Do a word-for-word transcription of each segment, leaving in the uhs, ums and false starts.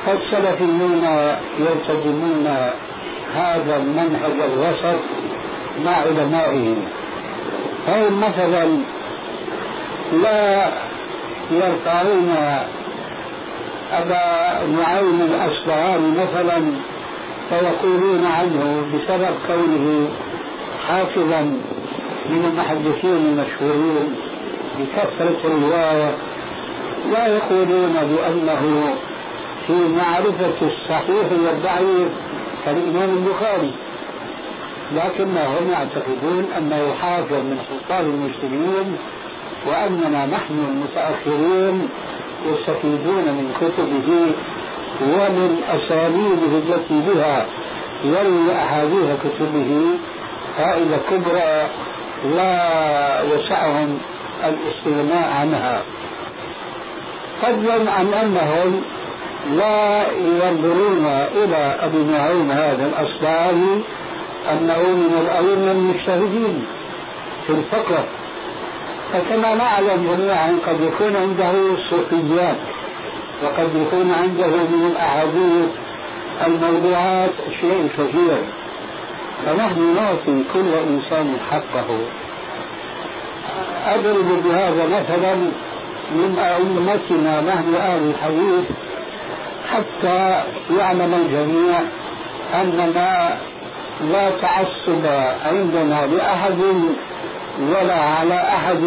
فالسلفيون يلتزمون هذا المنهج الوسط مع علمائهم، فهم مثلا لا يرفعون أبا نعيم الأصبهاني مثلا فيقولون عنه بسبب كونه حافظا من المحدثين المشهورين بكثرة الرواية، لا يقولون بأنه في معرفة الصحيح والضعيف كالإمام البخاري، لكنهم يعتقدون أنه حافظ من حفاظ المسلمين، وأننا نحن المتأخرين يستفيدون من كتبه ومن أساليبه التي بها يروي أحاديث كتبه فائدة كبرى لا يسعهم الاستغناء عنها، فضلا عن أنهم لا ينظرون إلى أبي نعيم هذا الأصبهاني أنه من الأئمة المجتهدين في الفقه، فكما نعلم جميعا قد يكون عنده صوفيات وقد يكون عنده من الأحاديث الموضوعات شيء كثير، فنحن نعطي كل إنسان حقه. أضرب بهذا مثلا من أئمتنا نحن أهل الحديث حتى يعلم الجميع أننا لا تعصب عندنا لأحد ولا على أحد.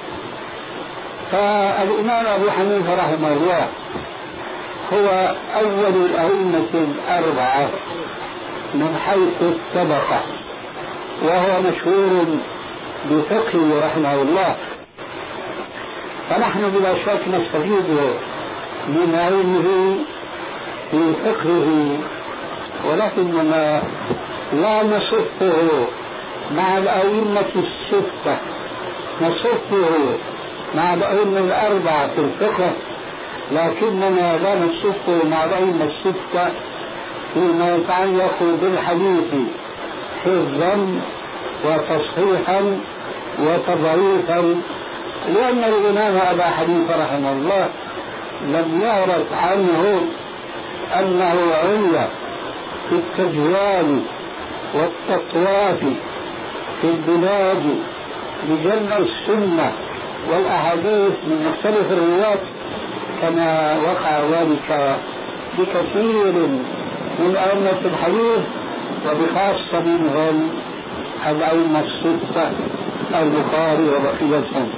فالإمام أبو حنيفة رحمه الله هو أول الأئمة الأربعة من حيث الطبقة، وهو مشهور بفقهه رحمه الله، فنحن بلا شك نستفيد من علمه في فقهه، ولكننا لا نصفه مع الأئمة الستة، نصفه مع الأئمة الأربعة في الفقه، لكننا لا نصفه مع الأئمة الستة فيما يتعلق بالحديث حفظا وتصحيحا وتضعيفا، لأن الإمام أبا حنيفة رحمه الله لم يعرف عنه أنه علم في التجوال والتطواف في البلاد لجمع السنة والأحاديث من مختلف الرواة كما وقع ذلك بكثير من أئمة الحديث، وبخاصة منهم الأئمة الستة البخاري وبقيتهم.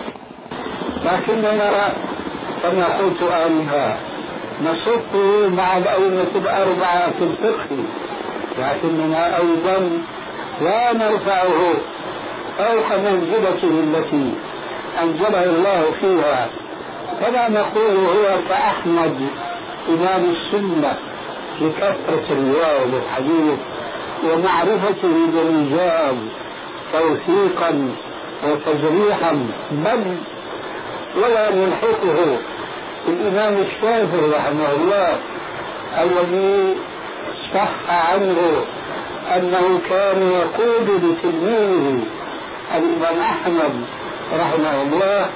لكننا كما قلت آنفا نصفه مع الأئمة الأربعة في الفقه، لكننا أيضا لا نرفعه فوق منزلته التي أنزله الله فيها، فلا نقول هو كأحمد إمام السنة لكثرة الرواية للحديث ومعرفته بالرجال توثيقا وتجريحا، بل ولا نلحقه الإمام الشافعي رحمه الله الذي صح عنه أنه كان يقول لتلميذه الإمام أحمد رحمه الله: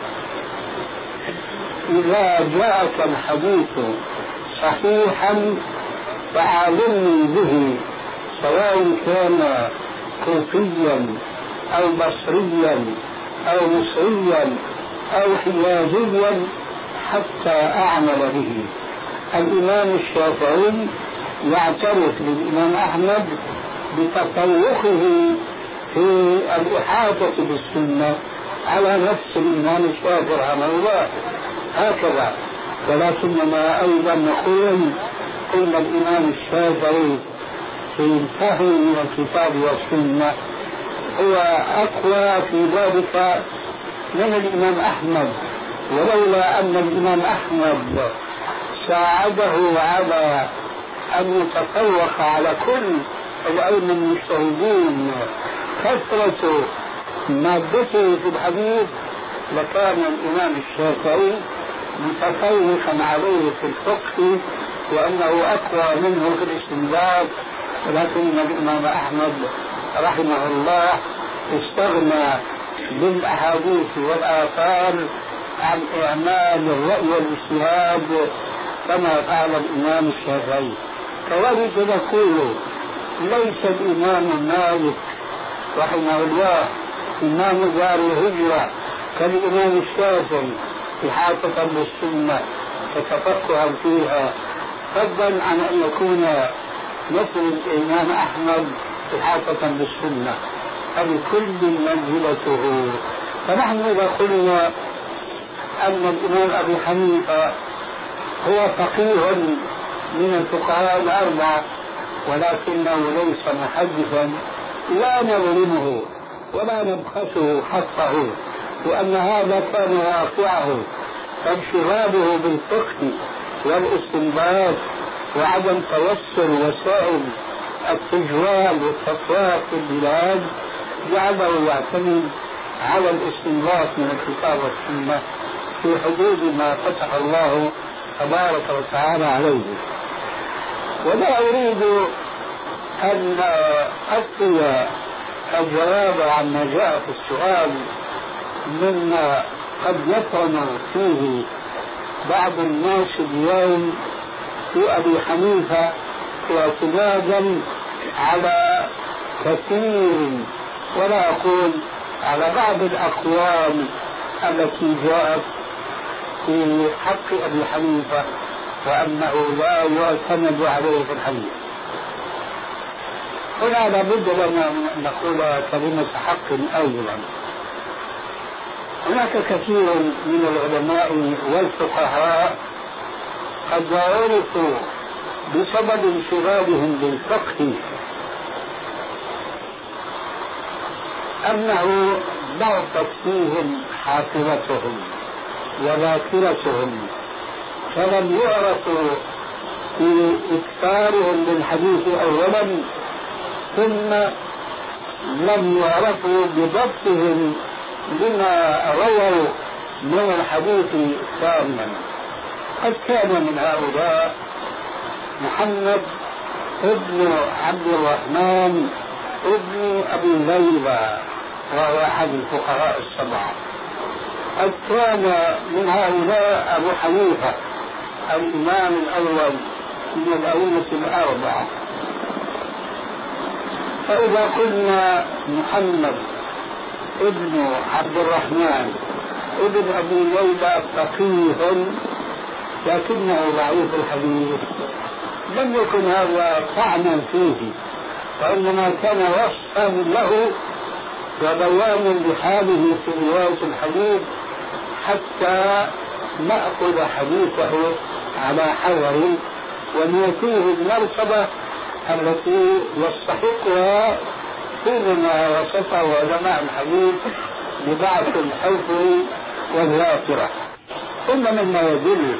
إذا جاءك الحديث صحيحا فعلمني به، سواء كان كوفيا أو بصريا أو مصريا أو حجازيا حتى أعمل به. الإمام الشافعي يعترف للإمام أحمد بتفوقه في الإحاطة بالسنة على نفس الإمام الشافعي رحمه الله هكذا، ولكننا أيضا نقول إن الإمام الشافعي في الفهم من الكتاب والسنة هو أقوى في ذلك من الإمام أحمد، ولولا أن الإمام أحمد ساعده على أن يتفوق على كل الأئمة المجتهدين كثرة مادته في الحديث لكان الإمام الشافعي متفوقا عليه في الفقه وأنه أقوى منه في الاستنباط، ولكن الإمام أحمد رحمه الله استغنى بالأحاديث والآثار عن إعمال الرأي والاجتهاد كما فعل الإمام الشافعي. كذلك نقول ليس الإمام مالك رحمه الله إمام دار الهجرة كالإمام الشافعي إحاطة بالسنة وتفقها فيها، فضلا عن أن يكون مثل الإمام أحمد إحاطة بالسنة، فلكل منزلته. فنحن إذا قلنا أن الإمام أبي حنيفة هو فقيه من الفقهاء الأربعة ولكنه ليس محدثا، لا نظلمه ولا نبخسه حقه، لأن هذا كان واقعه، فانشغاله بالفقه والاستنباط وعدم توسل وسائل التجوال والتطوير في البلاد جعله يعتمد على الاستنباط من الكتاب والسنة في حدود ما فتح الله تبارك وتعالى عليه. ولا أريد أن أطوي الجواب عما جاء في السؤال مما قد يطعن فيه بعض الناس اليوم في أبي حنيفة اعتمادا على كثير، ولا أقول على بعض الأقوال التي جاءت في حق أبي حنيفة وأنه لا يعتمد عليه في الحديث. هنا لابد لنا من نقول كلمة حق أولا. هناك كثير من العلماء والفقهاء قد عرفوا بسبب انشغالهم بالفقه أنه ضعفت فيهم حافظتهم وذاكرتهم، فلم يعرفوا في إكثارهم بالحديث أولا، ثم لم يعرفوا بضبطهم لما رووا من الحديث ثانيا. قد كان من هؤلاء محمد ابن عبد الرحمن ابن أبي ليلى وهو أحد الفقهاء السبعة. قد كان من هؤلاء أبو حنيفة الإمام الأول من الأئمة الأربعة. فإذا قلنا محمد ابن عبد الرحمن ابن أبي ليلى فقيه لكنه ضعيف الحديث، لم يكن هذا طعنا فيه، وإنما كان وصفا له وبيان لحاله في رواية الحديث حتى نأخذ حديثه على حذر ونعطيه المرتبة التي يستحقها حينما وصفه علماء الحديث بضعف الحفظ والذاكرة. ثم مما يدل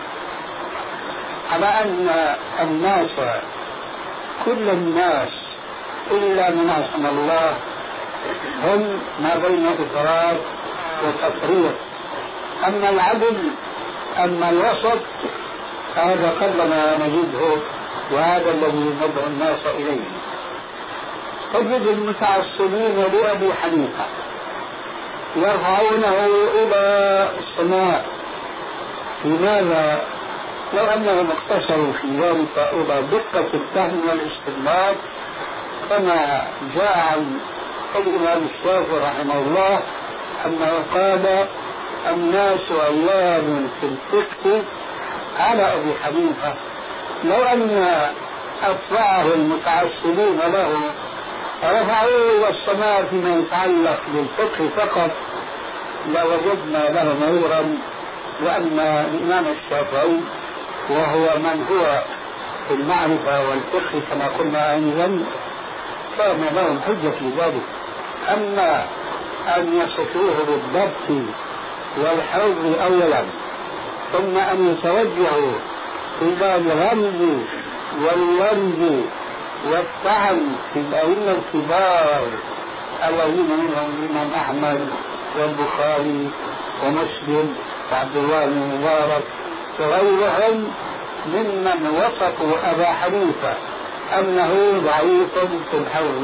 على أن الناس كل الناس إلا من عصم الله هم ما بين إفراط وتفريط. أما العدل أما الوسط هذا قلما نجده، وهذا الذي ندعو الناس إليه. تجد المتعصبين لأبي حنيفة يرفعونه إلى السماء. لماذا؟ لو أنهم اقتصروا في ذلك إلى دقة الفهم والاستنباط كما جاء عن الإمام الشافعي رحمه الله أنه قال الناس عيال في الفقه على أبي حنيفة. لو أن أتباعه المتعصبين له رفعوه إلى السماء فيما يتعلق بالفقه فقط لوجدنا له نورا، لأن الإمام الشافعي وهو من هو في المعرفة والفقه كما قلنا آنذا كان لهم حجة في ذلك. أما أن يصفوه بالضبط والحفظ أولا ثم أن يتوجهوا إلى الغمز واللمز والطعن في الأئمة الكبار الذين منهم الإمام أحمد والبخاري ومسلم وعبد الله بن مبارك وغيرهم ممن وصفوا أبا حنيفة أنه ضعيف في الحفظ،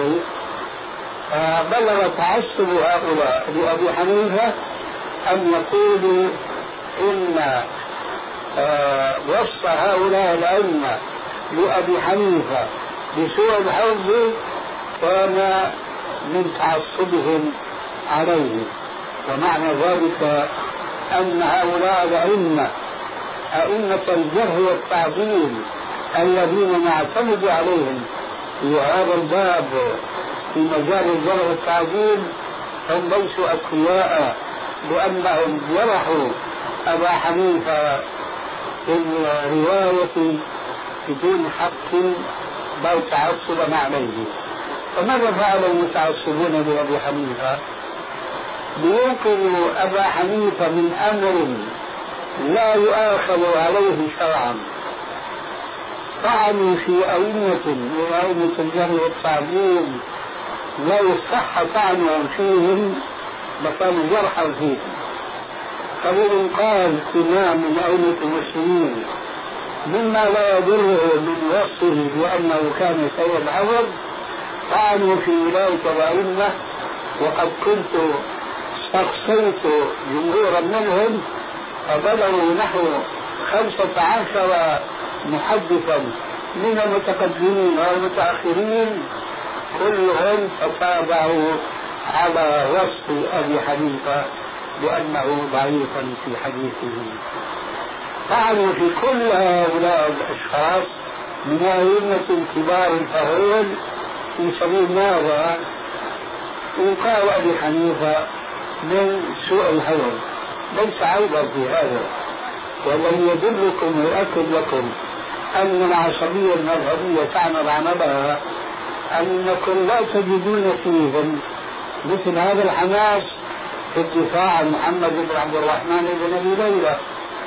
فبلغ تعصب هؤلاء لأبي حنيفة أن يقولوا إن آه وصف هؤلاء الأئمة لأبي حنيفة بسوء الحفظ كان من تعصبهم عليه. ومعنى ذلك أن هؤلاء الأئمة أئمة الجرح والتعديل الذين نعتمد عليهم في هذا الباب في مجال الجرح والتعديل هم ليسوا أتقياء، لأنهم جرحوا أبا حنيفة في الرواية بدون حق بل تعصبا عليه. فماذا فعل المتعصبون لأبي حنيفة؟ لينقذوا أبا حنيفة من أمر لا يؤاخذ عليه شرعا، طعنوا في أئمة من أئمة الجرح والتعديل لا يصح طعنهم فيهم بل جرحا فيهم. فمن قال إمام من أئمة المسلمين مما لا يضره من وصفه بأنه كان سيء الحفظ طعنوا في أولئك الأئمة، وقد كنت استقصيت جمهورا منهم فبلغوا نحو خمسة عشر محدثا من المتقدمين والمتأخرين كلهم تتابعوا على وصف أبي حنيفة بأنه ضعيفا في حديثه. طعنوا في كل هؤلاء الأشخاص من أئمة كبار الفهول في سبيل ماذا؟ إنقاذ أبي حنيفة من سوء الحفظ. ليس عيبا في هذا، ولن يدلكم ويؤكد لكم أن العصبية المذهبية تعمل عملها أنكم لا تجدون فيهم مثل هذا الحماس في الدفاع عن محمد بن عبد الرحمن بن أبي ليلى.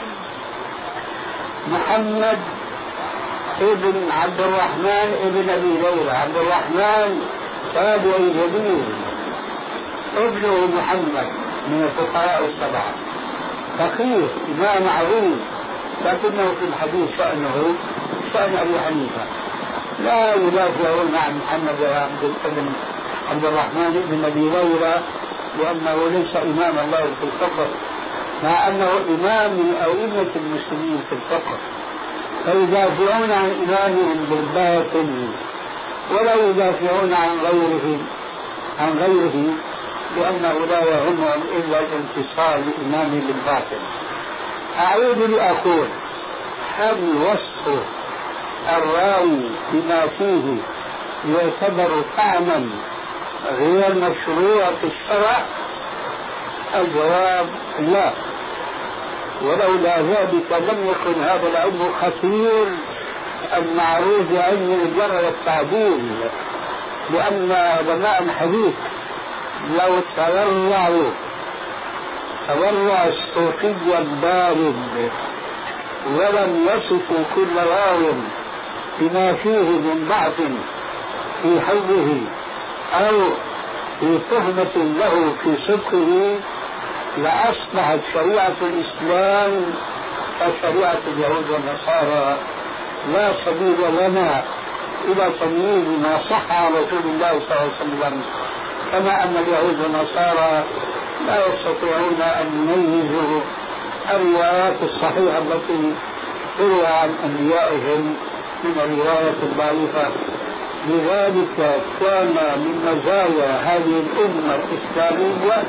محمد ابن عبد الرحمن ابن أبي ليلى، عبد الرحمن تابعي جليل، ابنه محمد من الفقهاء السبعة، فقيه إمام عظيم، لكنه في الحديث شأنه شأن أبي حنيفة، لا يدافعون عن محمد بن عبد الرحمن بن أبي ليلى لأنه ليس إمام الله في الفقه، مع أنه إمام من أئمة المسلمين في الفقه، فيدافعون عن إمامهم بالباطل ولا يدافعون عن غيره عن غيره لأنه لا يهمهم إلا الانتصار لإمامه بالباطل. أعود لأقول هل وصف الراوي بما فيه يعتبر طعنا غير مشروع في الشرع؟ الجواب لا، ولولا ذلك لم يكن هذا العلم خطير المعروف بعلم الجرح والتعديل، لأن علماء الحديث لو تورعوا تورع الصوفي البارد ولم يصفوا كل راو بما فيه من ضعف في حظه أو في تهمة له في صدقه لأصبحت شريعة الإسلام كشريعة اليهود والنصارى، لا سبيل لنا إلى تمييز ما صح عن رسول الله صلى الله عليه وسلم، كما أن اليهود والنصارى لا يستطيعون أن يميزوا الروايات الصحيحة التي تروى عن أنبيائهم من الروايات الضعيفة. لذلك كان من مزايا هذه الأمة الإسلامية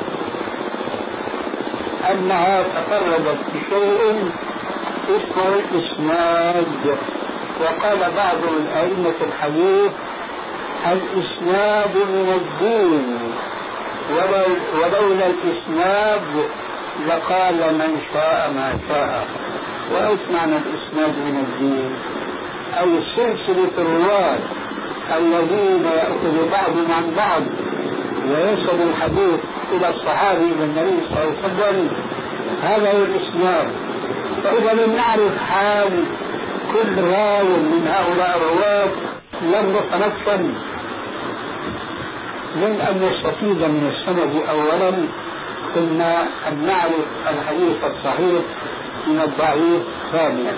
أنها تفردت بشيء اسمه الإسناد، وقال بعض من أئمة الحديث الإسناد من الدين، ولولا الإسناد لقال من شاء ما شاء. وإيش معنى الإسناد من الدين؟ أي سلسلة الرواة الذين يأخذ بعضهم عن بعض ويصل الحديث إلى الصحابي والنبي صلى الله عليه وسلم، هذا هو الإسناد. فإذا لم نعرف حال كل راو من هؤلاء الرواة لم نتمكن من أن نستفيد من السند أولا، ثم أن نعرف الحديث الصحيح من الضعيف ثانيا.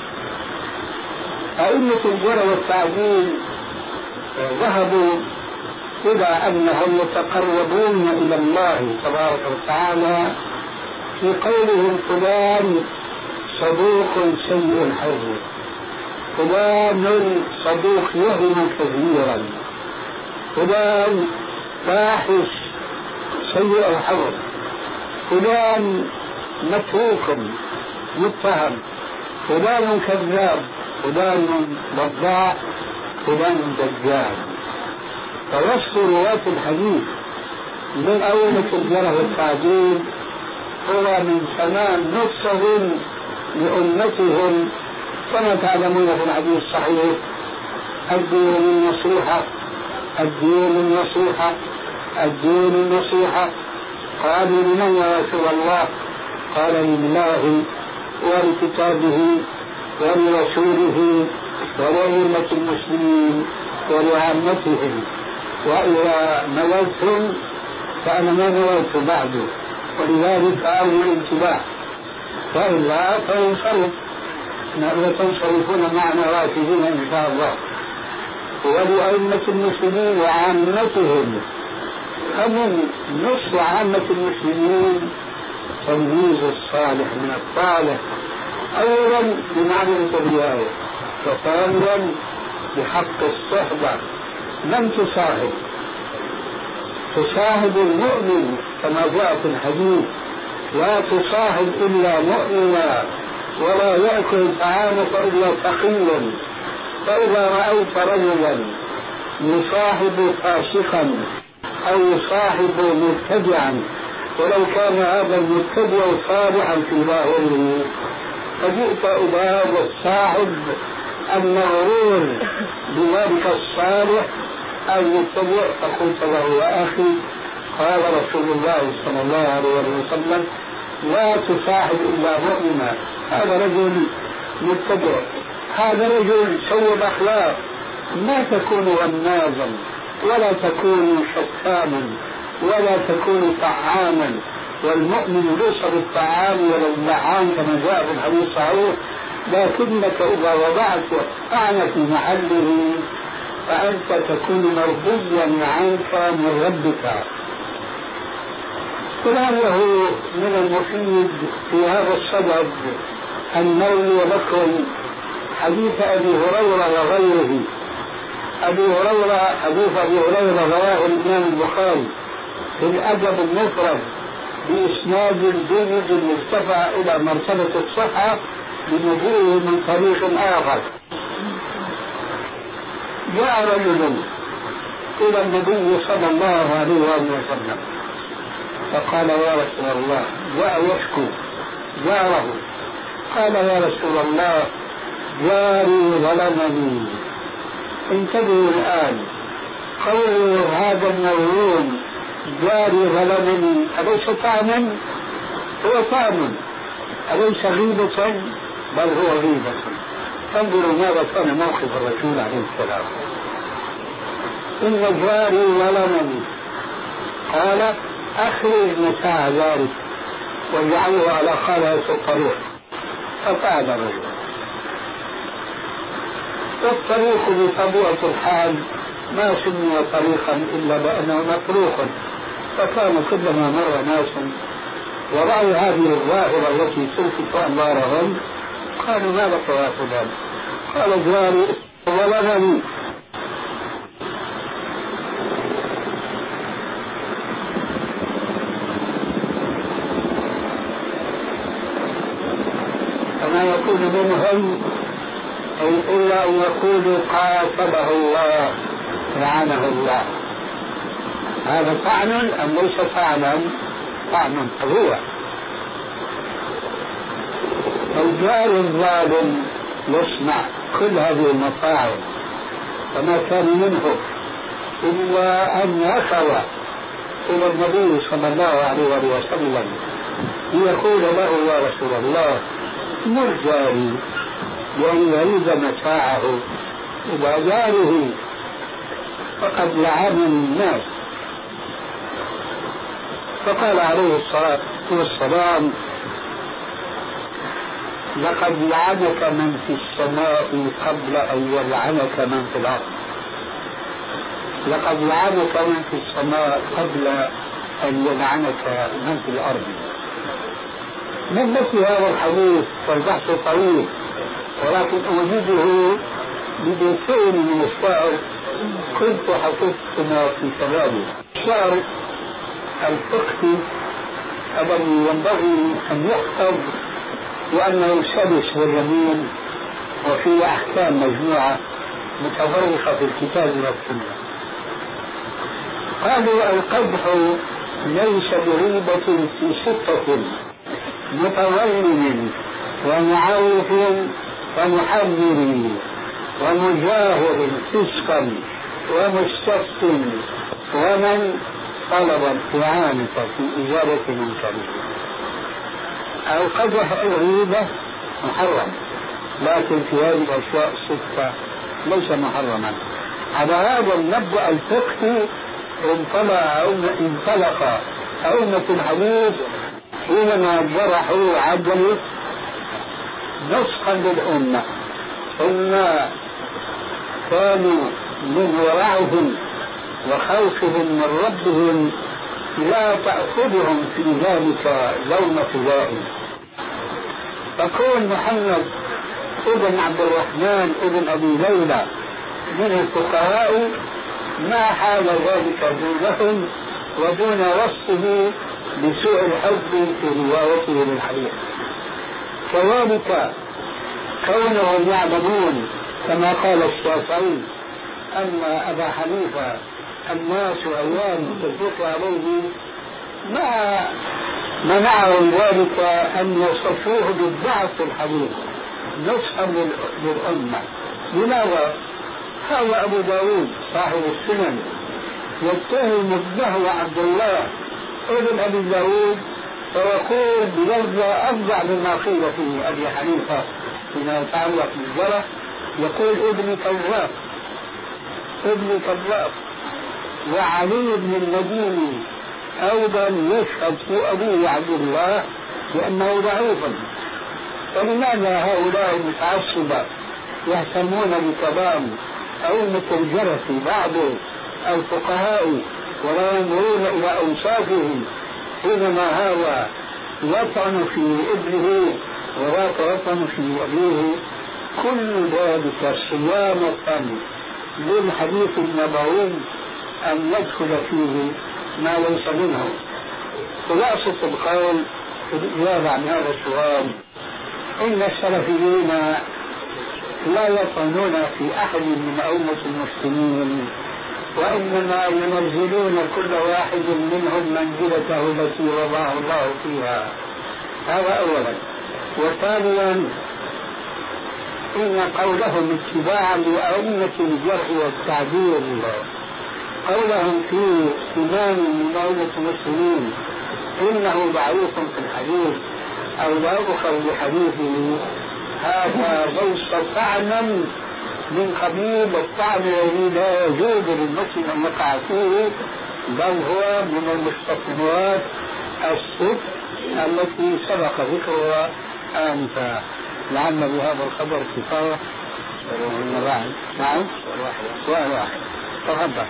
أئمة الجرح والتعديل ذهبوا إلى أنهم يتقربون إلى الله تبارك وتعالى في قولهم فلان صدوق سيء الحفظ، فلان صدوق يهم كثيرا، فلان فاحش سيء الحفظ، فلان متروك متهم، فلان كذاب، فلان وضاع، فلان دجال. فوصف رواة الحديث من أول الجرح والتعديل هو من تمام نصهم لأمتهم، كما تعلمون في الحديث الصحيح: الدين النصيحة، الدين النصيحة، الدين النصيحة. قالوا: لمن يا رسول الله؟ قال: لله ولكتابه ولرسوله ولأئمة المسلمين ولعامتهم، وإذا مللتم فأنا ما مللت بعده، ولذلك أرجو الانتباه، وإلا فينصرف وتنصرفون معنا راكدين إن شاء الله. ولأئمة المسلمين وعامتهم، فمن نص عامة المسلمين تمييز الصالح من الصالح، أولا بمعنى الرواية، وثانيا بحق الصحبة. من تصاحب؟ تصاحب المؤمن كما جاء في الحديث: لا تصاحب إلا مؤمنا، ولا يأكل طعامك إلا تقيا. فإذا رأيت رجلا يصاحب فاسقا أو يصاحب مبتدعا، ولو كان هذا المبتدع صالحا في ظاهره، فجئت إلى هذا الصاحب المغرور بذلك الصالح أن يتبع، فقلت له: يا أخي، قال رسول الله صلى الله عليه وسلم: لا تصاحب إلا مؤمنا. هذا رجل متبع، هذا رجل سوء الأخلاق، ما تكون غمازا، ولا تكون شتاما، ولا تكون طعاما. والمؤمن ليس بالطعام ولا اللعان كما جاء في الحديث الصحيح، لكنك إذا وضعت الطعن في محله فأنت تكون مرضيا عنك من ربك. وله من المفيد في هذا الصدد أن نروي لكم حديث أبي هريرة وغيره. أبي هريرة حديث أبي هريرة رواه الإمام البخاري في الأدب المفرد بإسناد جيد مرتفع إلى مرتبة الصحة بمجيئه من طريق آخر. جاء رجل إلى النبي صلى الله عليه وسلم فقال: يا رسول الله، جاء يشكو جاره، قال: يا رسول الله، جاري ظلمني. انتبهوا الآن، قول هذا المظلوم جاري ظلمني أليس طعما؟ هو طعم، أليس غيبة؟ بل هو غيبة. انظروا ماذا كان موقف الرسول عليه السلام: إن جاري ظلمني. قال: أخرج متاع ذلك واجعله على خالة الطريق. فقعد الرجل. والطريق بطبيعة الحال ما سمي طريقا إلا بأنه مطروق، فكان كلما مر ناس ورأوا هذه الظاهرة التي تلفت أنظارهم قالوا: ما لك يا فلان؟ قال: جاري ظلمني. فما يكون منهم إلا أن يقولوا: قاتله الله، لعنه الله. هذا طعن أم ليس طعنا؟ طعن هو. الجار الظالم يسمع كل هذه المطاعم، فما كان منه إلا أن يخضع إلى النبي صلى الله عليه وسلم ليقول له: يا رسول الله، مر جاري وأن يريد متاعه إلى جاره فقد لعن الناس. فقال عليه الصلاة والسلام: لقد لعنك من في السماء قبل أن يلعنك من في الأرض. لقد لعنك من في السماء قبل أن يلعنك من في الأرض. من مثل هذا الحديث فالبحث طويل، ولكن أوجده ببيتين من الشعر كنت حفظتهما في شبابي. الشعر الفقهي الذي ينبغي أن يحفظ لأنه سلس واليمين وفيه أحكام مجموعة متفرقة في الكتاب والسنة. قالوا القدح ليس بريبة في ستة: متظلم ومعوف ومحذر ومجاهر فسقا ومستفت ومن طلب الإعانة في إزالة منكره. القدح الغيبة محرم، لكن في هذه الأشياء الستة ليس محرما. على هذا المبدأ الفقهي انطلق أئمة الحديث حينما جرحوا عدلوا نصحا للأمة، ثم كانوا من ورعهم وخوفهم من ربهم لا تأخذهم في ذلك لومة لائم. فكون محمد ابن عبد الرحمن ابن أبي ليلى من الفقهاء ما حال ذلك دونهم ودون وصفه بسوء الحظ في روايته للحديث. كذلك كونهم يعلمون كما قال الشافعي أن أبا حنيفة الناس أيام تلفق عليه ما منعهم ذلك أن يصفوه بالضعف في الحديث نصحا للأمة. لماذا؟ هذا أبو داود صاحب السنن يتهم ابنه عبد الله ابن أبي داود فيقول بلفظة أفظع مما قيل في أبي حنيفة فيما يتعلق بالجرح، يقول ابني كذاب ابني كذاب. وعلي بن المديني أيضا يشهد في أبيه عبد الله لأنه ضعيف. فلماذا هؤلاء المتعصبة يهتمون بكلام أئمة الجرح في بعض الفقهاء ولا ينظرون إلى أوصافهم حينما هذا يطعن في ابنه وذاك يطعن في أبيه؟ كل ذلك صيانة للحديث النبوي أن يدخل فيه ما ليس منه. خلاصة القول في الإجابة عن هذا السؤال: إن السلفيين لا يطعنون في أحد من أئمة المسلمين، وإنما ينزلون كل واحد منهم منزلته التي وضعه الله فيها. هذا أولا. وثانيا إن قولهم اتباعا لأئمة الجرح والتعديل، قولهم في إمام من أئمة المسلمين إنه ضعيف في الحديث أو لا يؤخذ بحديثه، هذا ليس طعنا من قبيل الطعن الذي لا يجوز للمسلم أن يقع فيه، بل هو من المستثنيات الست التي سبق ذكرها آنفا. لعل بهذا الخبر كفاية. نعم سؤال واحد. تفضل.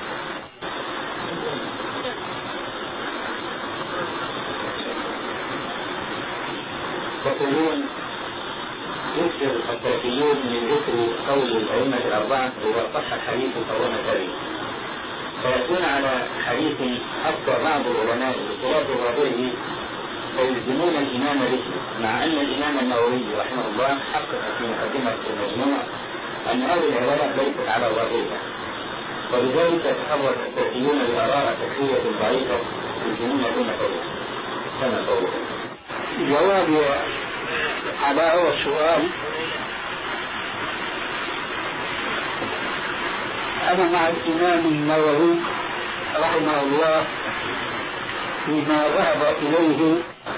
يقولون يكثر السلفيون من ذكر قول الأئمة الأربعة إذا صح الحديث فهو مثالي، فيكون على حديث أكثر بعض العلماء بخلاف ظاهره فيلزمون الإمام به، مع أن الإمام النووي رحمه الله حقق في مقدمة المجموع أن هذه العبارات ليست على ظاهرها، ولذلك تحرك السلفيون بآراء فقهية ضعيفة يلزمون دون قوله. كما قوله. جوابي على هذا السؤال: أنا مع الإمام النووي رحمه الله فيما ذهب إليه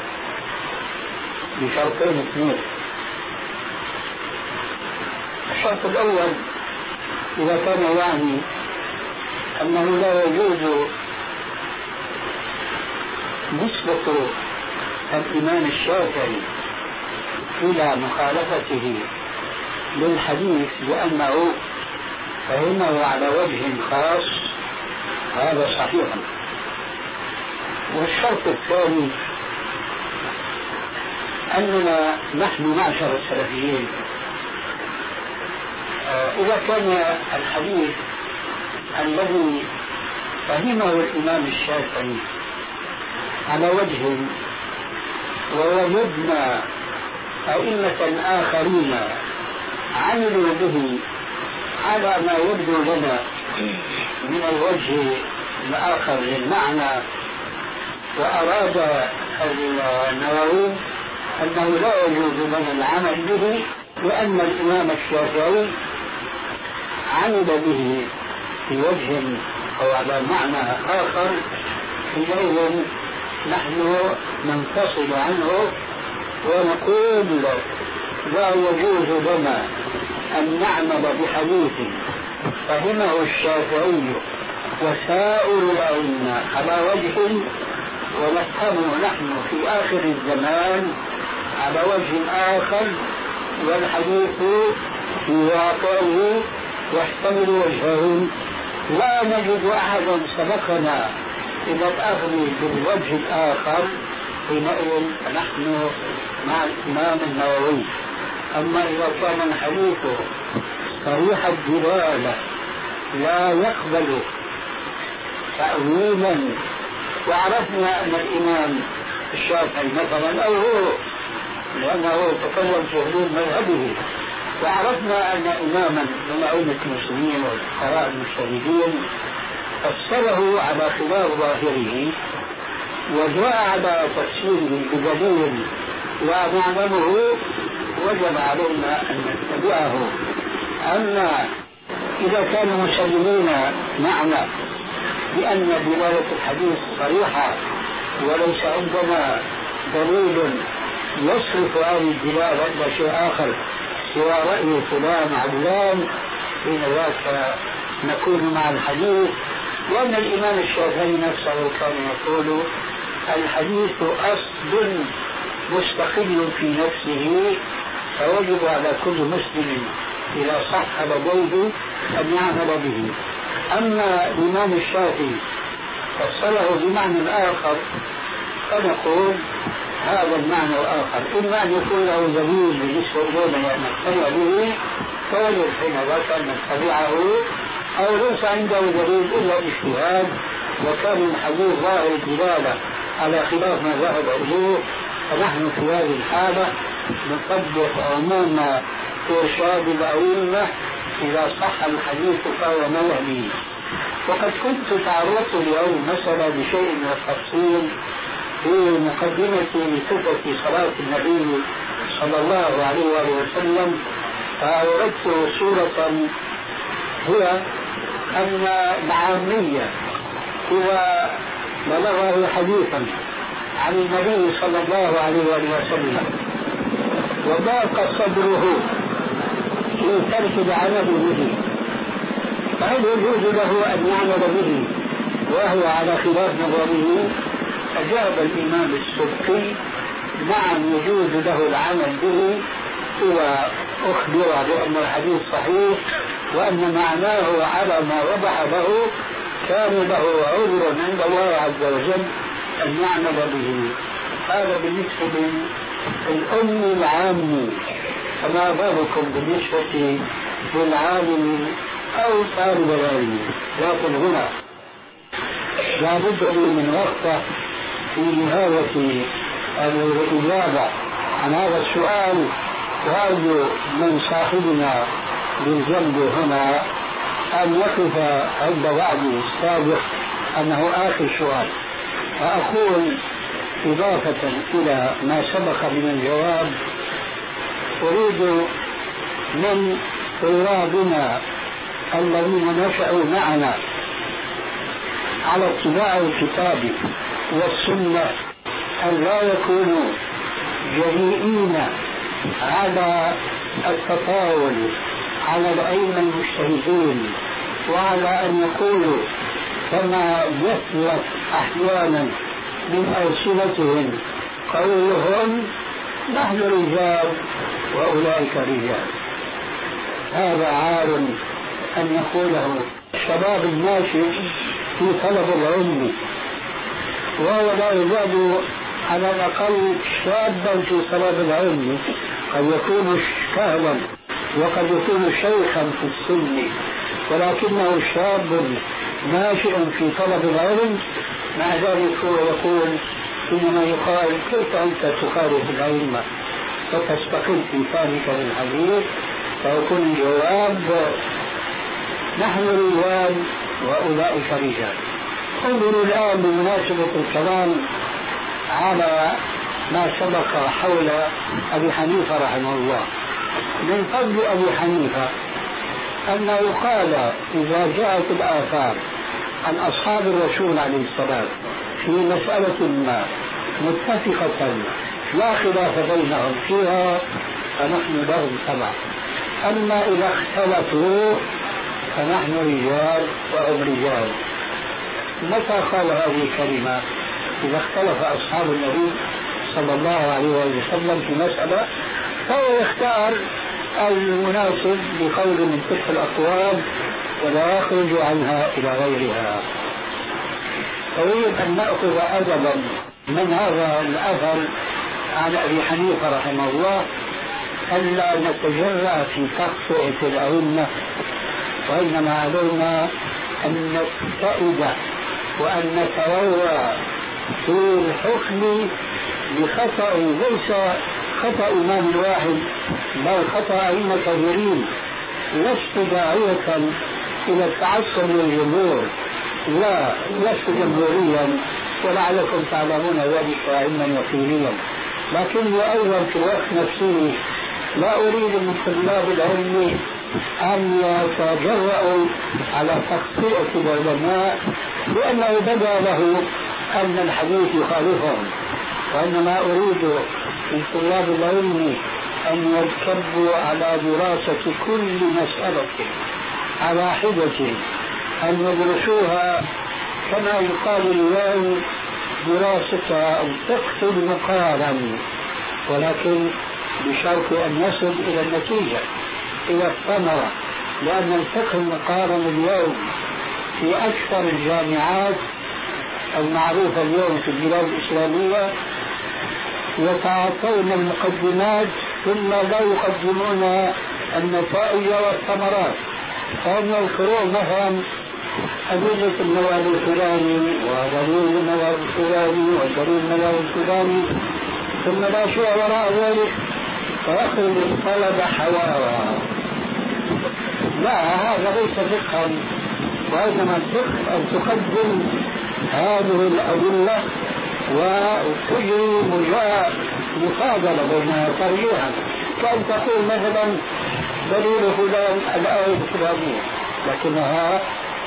بشرطين اثنين. الشرط الأول إذا كان يعني أنه لا يجوز نسبة الإمام الشافعي إلى مخالفته للحديث لأنه فهمه على وجه خاص، هذا صحيح. والشرط الثاني أننا نحن معشر السلفيين إذا كان الحديث الذي فهمه الإمام الشافعي على وجه ووجدنا أئمة آخرين عملوا به على ما يبدو لنا من الوجه الآخر للمعنى، وأراد النووي أنه لا يجوز لنا العمل به لأن الإمام الشافعي عمل به في وجه أو على معنى آخر، حينئذ نحن ننفصل عنه ونقول لا يجوز لنا أن نعمل بحديث فهمه الشافعي وسائر الأئمة على وجه ونفهمه نحن في آخر الزمان على وجه آخر، والحديث في واقعه يحتمل وجهين. لا نجد أحدا سبقنا إلى الأخذ بالوجه الآخر، حينئذ نحن مع الإمام النووي. أما إذا كان الحديث صريح الدلالة لا يقبل تأويلا، وعرفنا أن الإمام الشافعي مثلا أو هو لأنه تكون في حدود مذهبه، وعرفنا أن إماما من أئمة المسلمين والفقهاء المجتهدين فسره على خلاف ظاهره وجاء على تفسيره بدليل لا نعلمه، وجب علينا أن نتبعه. أما إذا كانوا مسلمين معنا بأن دلالة الحديث صريحة وليس عندنا دليل يصرف هذه الدلالة إلى شيء آخر سوى رأي فلان علان، حين ذاك نكون مع الحديث. وأن الإمام الشافعي نفسه كان يقول الحديث أصل مستقل في نفسه، فوجب على كل مسلم إذا صح لديه أن يعمل به. أما الإمام الشافعي فسره بمعنى آخر فنقول هذا المعنى الآخر إما أن يكون له دليل بالنسبة إلينا نقتنع به فوجب حين ذاك أن نتبعه، أو ليس عنده دليل إلا الاجتهاد وكان الحديث ظاهر الدلالة على خلاف ما ذهب إليه، فنحن في هذه الحالة نطبق عموم إرشاد الأئمة إذا صح الحديث فهو مذهبي. وقد كنت تعرضت اليوم مثلا بشيء من التفصيل في مقدمة لصفة صلاة النبي صلى الله عليه وآله وسلم، فأوردت صورة هي أن العامية إذا بلغه حديثا عن النبي صلى الله عليه وآله وسلم وضاق صدره في ترك العمل به، فهل يجوز له أن يعمل به وهو على خلاف نظره؟ أجاب الإمام السبكي نعم يجوز له العمل به إذا أخبر بأن الحديث صحيح وأن معناه على ما وضح له كان له عذر عند الله عز وجل أن يعمل به. هذا بالنسبة للأم العام، فما بالكم بالنسبة للعالم أو طالب العلم؟ لكن هنا لا بد من وقفة في نهاية الإجابة عن هذا السؤال، وأرجو من صاحبنا بالجنب هنا أن يقف عند وعدي السابق أنه آخر سؤال. فأقول إضافة إلى ما سبق من الجواب أريد من طلابنا الذين نشأوا معنا على اتباع الكتاب والسنة أن لا يكونوا جريئين على التطاول على الأئمة المجتهدين، وعلى أن يقولوا كما يثبت أحيانا من ألسنتهم قولهم نحن رجال وأولئك رجال. هذا عار أن يقوله الشباب الناشئ في طلب العلم، وهو لا يزال على الأقل شابا في طلب العلم، قد يكون كهلا وقد يكون شيخا في السن، ولكنه شاب ناشئ في طلب العلم، مع ذلك هو يقول حينما يقال كيف أنت تخالف العلم وتستقل في فهمك للحديث، فيكون الجواب نحن رجال وأولئك رجال. انظروا الآن بمناسبة الكلام على ما سبق حول أبي حنيفة رحمه الله. من فضل أبي حنيفة أنه قال إذا جاءت الآثار عن أصحاب الرسول عليه السلام في مسألة ما متفقة لا خلاف بينهم فيها فنحن لهم تبع، أما إذا اختلفوا فنحن رجال وهم رجال. متى قال هذه الكلمة؟ إذا اختلف أصحاب النبي صلى الله عليه وسلم في مسألة فهو يختار المناسب بقول من تلك الأقوال ولا يخرج عنها إلى غيرها. أريد أن نأخذ أدبا من هذا الأثر عن أبي حنيفة رحمه الله، ألا نتجرأ في تخطئة الأئمة، وإنما علينا أن نبتعد وأن نتروى في الحكم بخطأ ليس خطأ إمام واحد بل خطأ أئمة كثيرين. لست داعية إلى التعصب للجمهور، لا، لست جمهوريا ولعلكم تعلمون ذلك علما يقينيا، لكني أيضا في الوقت نفسه لا أريد من طلاب العلم أن يتجرؤوا على تخطئة العلماء لأنه بدا له أن الحديث يخالفهم، وإنما أريد من طلاب العلم أن يركبوا على دراسة كل مسألة على حدة، أن يدرسوها كما يقال اليوم دراسة الفقه المقارن، ولكن بشرط أن يصل إلى النتيجة، إلى الثمرة، لأن الفقه المقارن اليوم في أكثر الجامعات المعروفة اليوم في البلاد الإسلامية يتعاطون المقدمات ثم لا يقدمون النتائج والثمرات. فهم يذكرون مثلا أدلة المواد الفلاني ودليل المواد الفلاني ودليل المواد الفلاني ثم لا شيء وراء ذلك فيخرج الطلب حوارا. لا، هذا ليس فقها، وإنما الفقه أن تقدم هذه الأدلة وتجري مفاضلة بينها ترجيحا، كأن تقول مثلا دليل فلان الآية الفلانية، لكنها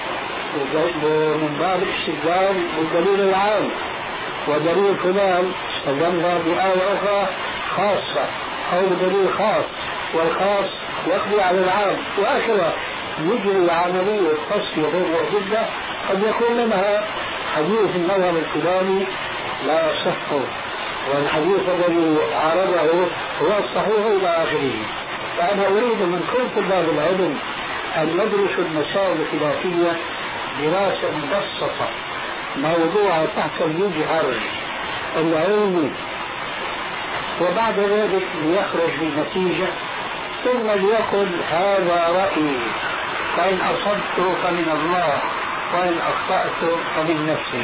من باب الاستدلال بالدليل العام، ودليل فلان استدل بآية أخرى خاصة أو بدليل خاص، والخاص يقضي على العام، وهكذا يجري عملية فصل بين الأدلة. قد يكون منها حديث النظر الفلاني لا يصح والحديث الذي عارضه هو الصحيح إلى آخره. فأنا أريد من كل طلاب العلم أن يدرسوا المسائل الخلافية دراسة مبسطة موضوعة تحت المجهر العلمي، وبعد ذلك ليخرج بنتيجة ثم ليقل هذا رأيي، فإن أصبت فمن الله وإن أخطأت فمن نفسي.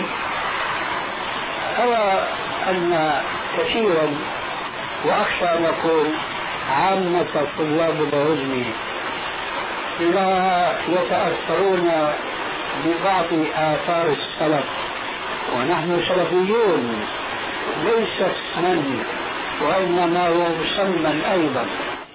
أرى أن كثيرا وأخشى أن أقول عامة طلاب العلم لا يتأثرون ببعض آثار السلف، ونحن سلفيون ليس اسما وإنما هو مسمى أيضا.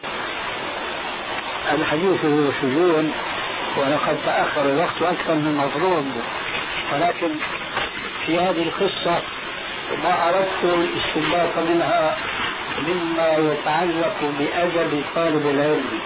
الحديث هو سجون ولقد تأخر الوقت أكثر من المفروض، ولكن في هذه القصة ما أردت الاستنباط منها مما يتعلق بأدب طالب العلم.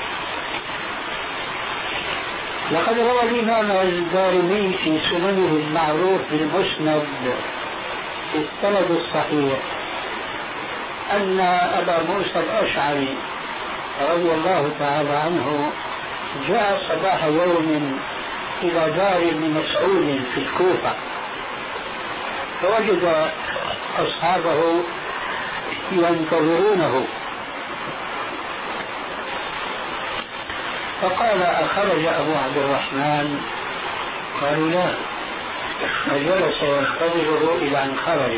لقد روى الإمام الدارمي في سننه المعروف بالمسند السند الصحيح أن أبا موسى الأشعري رضي الله تعالى عنه جاء صباح يوم إلى دار ابن مسعود في الكوفة، فوجد أصحابه ينتظرونه. فقال: أخرج أبو عبد الرحمن؟ قالوا: لا، فجلس ينتظره إلى أن خرج.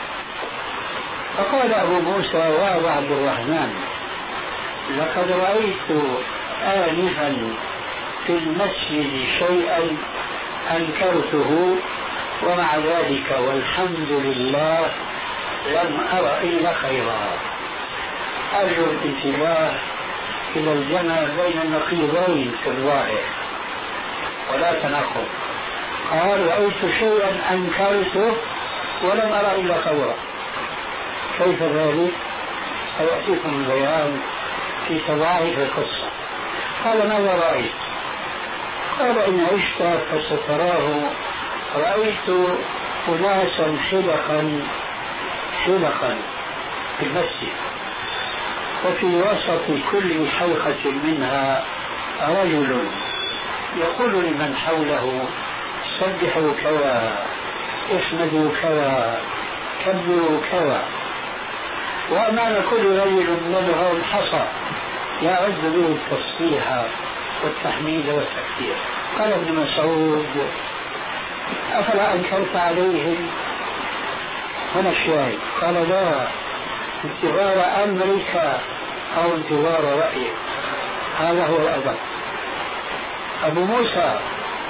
فقال أبو موسى: يا أبا عبد الرحمن، لقد رأيت آنفا في المسجد شيئا أنكرته، ومع ذلك والحمد لله لم أر إلا خيرا. أرجو الانتباه إلى الجمع بين النقيضين في الظاهر ولا تناقض. قال: رأيت شيئا أنكرته ولم أرى إلا خيرا. كيف ذلك؟ سيأتيكم البيان في تضاعف القصة. قال: ماذا رأيت؟ قال: إن عشت فستراه. رأيت أناسا حلقا حلقا في المسجد، وفي وسط كل حلقة منها رجل يقول لمن حوله: سبحوا كذا، احمدوا كذا، كبروا كذا. وأمام كل رجل منهم حصى يعد به التصبيح والتحميد والتكبير. قال ابن مسعود: أفلا أنكرت عليهم؟ هنا الشاهد. قال: لا، انتظار أمرك أو انتظار رأيك، هذا هو الأدب. أبو موسى